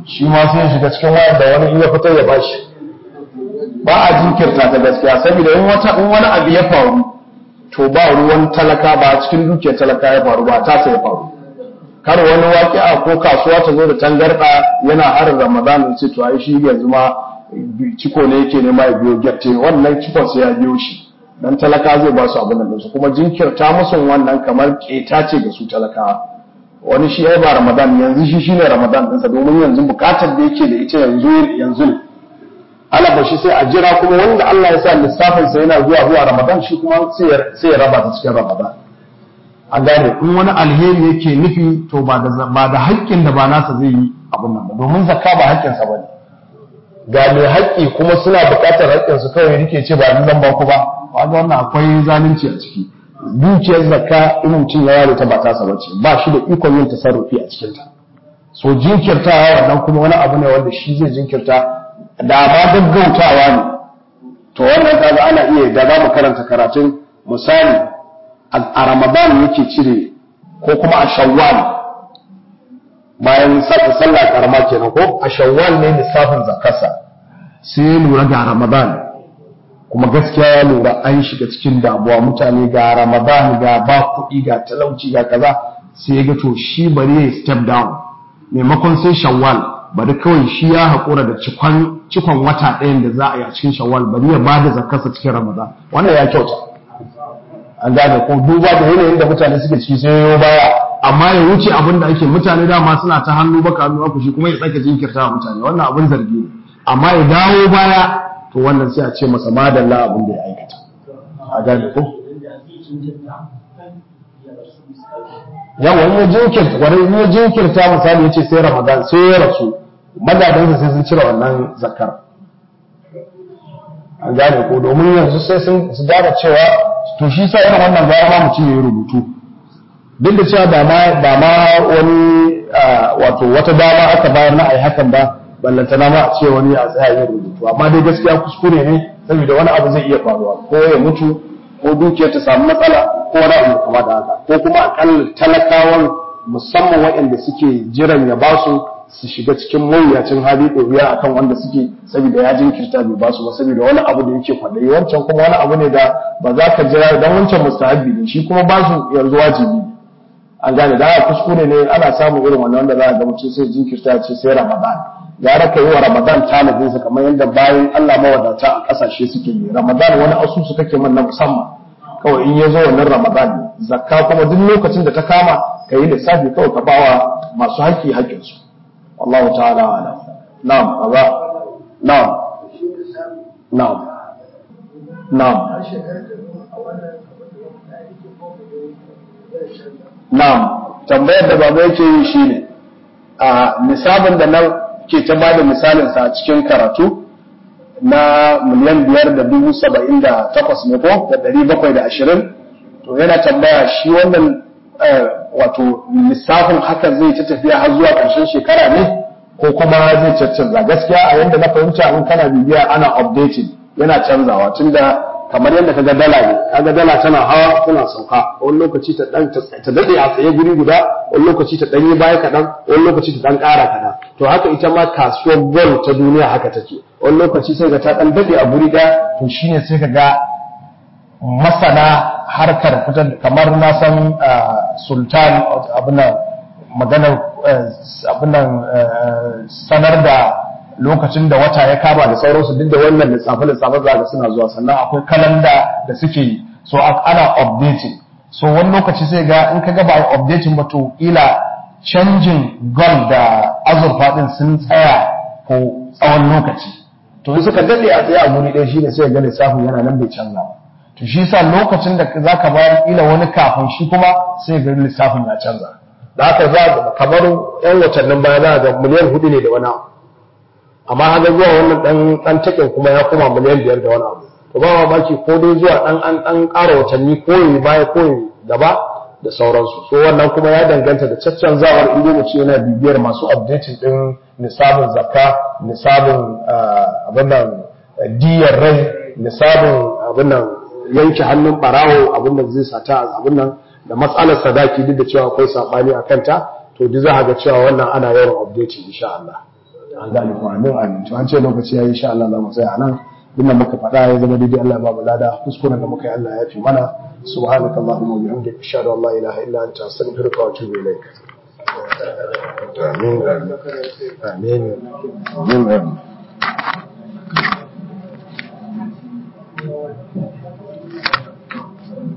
shi ma sai ya shiga cikin wayar da wani in ya fitar ya bashi. Ba a jinkirta ta gaskiya saboda in wata in wani abu ya faru to ba ruwan talaka ba cikin dukiyar talaka ya faru ba ta sai ya faru. Kar wani waƙi'a ko kasuwa ta zo da tangarɗa yana harin Ramadan ce to ai shi yanzu ma ciko ne yake nema ya biyo gyatte wannan cikon sai ya biyo shi dan talaka zai ba su abin nan su kuma jinkirta musu wannan kamar keta ce ga su talakawa. Wani shi ai ba Ramadan yanzu shi shine Ramadan ɗinsa domin yanzu bukatar da yake da ita yanzu yanzu ne. Alaba shi sai a jira kuma wanda Allah ya sa lissafin sa yana zuwa zuwa Ramadan shi kuma sai sai ya raba ta cikin Ramadan. A gane in wani alheri yake nufi to ba da ba da haƙƙin da ba nasa zai yi abin nan ba domin zakka ba haƙƙin sa bane. Ga mai haƙƙi kuma suna buƙatar haƙƙin su kawai rike ce ba ni zan ba ku ba. Kaga wannan akwai zalunci a ciki. Dukiyar zakka in mutum ya ware ta ba ta sa bace ba shi da ikon yin tasarrufi a cikin ta. So jinkirtawa wannan kuma wani abu ne wanda shi zai jinkirta da ba gaggautawa ne to wannan kaga ana iya da za mu karanta karatun misali a Ramadan yake cire ko kuma a Shawwal bayan sallah karama kenan ko a Shawwal ne lissafin zakarsa sai ya lura ga Ramadan kuma gaskiya ya lura an shiga cikin damuwa mutane ga Ramadan ga ba kuɗi ga talauci ga kaza sai ya ga to shi bari ya step down maimakon sai Shawwal bari kawai shi ya haƙura da cikon cikon wata ɗayan da za a yi a cikin Shawwal bari ya ba da zakarsa cikin Ramadan wannan ya kyauta an gane ko duba da yanayin da mutane suke ciki sai yayo baya amma ya wuce abin da ake mutane dama suna ta hannu baka hannu aku shi kuma ya sake jinkirta wa mutane wannan abin zargi ne amma ya dawo baya to wannan sai a ce masa madalla abin da ya aikata a gane ko yawa in ya jinkirta wani in ya jinkirta misali ya ce sai Ramadan sai ya rasu magadansa sai sun cire wannan zakar an gane ko domin yanzu sai sun su gane cewa to shi sa irin wannan gara ma mutum ya yi rubutu duk da cewa ba ma ba ma wani wato wata dama aka bayar na ai hakan ba ballantana ma a ce wani a tsaya yin rubutu amma dai gaskiya kuskure ne saboda wani abu zai iya faruwa ko ya mutu ko dukiyar ta samu matsala ko wani abu kamar da haka ko kuma akalla talakawan musamman waɗanda suke jiran ya basu su shiga cikin mawuyacin hali ɗoriya akan wanda suke saboda ya jinkirta bai basu ba saboda wani abu da yake kwaɗayi wancan kuma wani abu ne da ba za ka jira don wancan mustahabbi ne shi kuma basu yanzu wajibi an gane da aka kuskure ne ana samun irin wannan wanda za a ga mutum sai jinkirta ce sai Ramadan gara ka yi wa Ramadan tanadin sa kamar yadda bayan Allah mawadata a kasashe suke yi Ramadan wani asusu kake man na musamman kawai in ya zo wannan Ramadan ne zakka kuma duk lokacin da ta kama ka yi lissafi kawai ka bawa masu haƙƙi haƙƙinsu والله تعالى أعلم. نعم الله نعم نعم نعم نعم tambayar da baba yake yi shine a nisabin da nan ke ta bada misalin sa a cikin karatu na miliyan biyar da dubu saba'in da takwas ne ko da ɗari bakwai da ashirin to yana tambaya shi wannan wato lissafin haka zai ta tafiya har zuwa ƙarshen shekara ne ko kuma zai cancanza gaskiya a yanda na fahimta in kana bibiya ana updating yana canzawa tunda kamar yadda kaga dala ne kaga dala tana hawa tana sauka wani lokaci ta dan ta dade a tsaye guri guda wani lokaci ta dan yi baya kadan wani lokaci ta dan ƙara kadan to haka ita ma kasuwar gold ta duniya haka take wani lokaci sai ga ta dan dade a guri da to shine sai kaga masana harkar fitar kamar na san sultan abinan maganar abinan sanar da lokacin da wata ya kama da sauransu duk da wannan lissafe-lissafe za ga suna zuwa sannan akwai kalanda da suke yi so ana updating so wani lokaci sai ga in ka ga ba a updating ba to ila canjin gold da azurfa din sun tsaya ko tsawon lokaci to in suka dade a tsaye a guri ɗaya shine sai ga lissafin yana nan bai canza ba to shi yasa lokacin da zaka bayar ila wani kafin shi kuma sai ga lissafin ya canza da haka za kamar yan watannin baya za ga miliyan hudu ne da wani abu amma haka zuwa wannan dan dan takin kuma ya koma miliyan biyar da wani abu to ba mamaki ko dai zuwa dan an dan ƙara watanni ko yi baya ko yi gaba da sauransu so wannan kuma ya danganta da caccanzawar inda mutum yana bibiyar masu updating din nisabin zakka nisabin abin nan diyar rai nisabin abin nan yanke hannun barawo abin da zai sata abin nan da matsalar sadaki duk da cewa akwai sabani a kanta to duk za a ga cewa wannan ana yawan updating insha Allah zalikum amin amin to an ce lokaci yayi insha Allah za mu tsaya nan inda muka faɗa ya zama daidai Allah ya ba mu lada kuskuren da muka yi Allah ya fi mana subhanakallahumma wa bihamdika ashhadu an la ilaha illa anta astaghfiruka wa atubu ilaik amin amin amin amin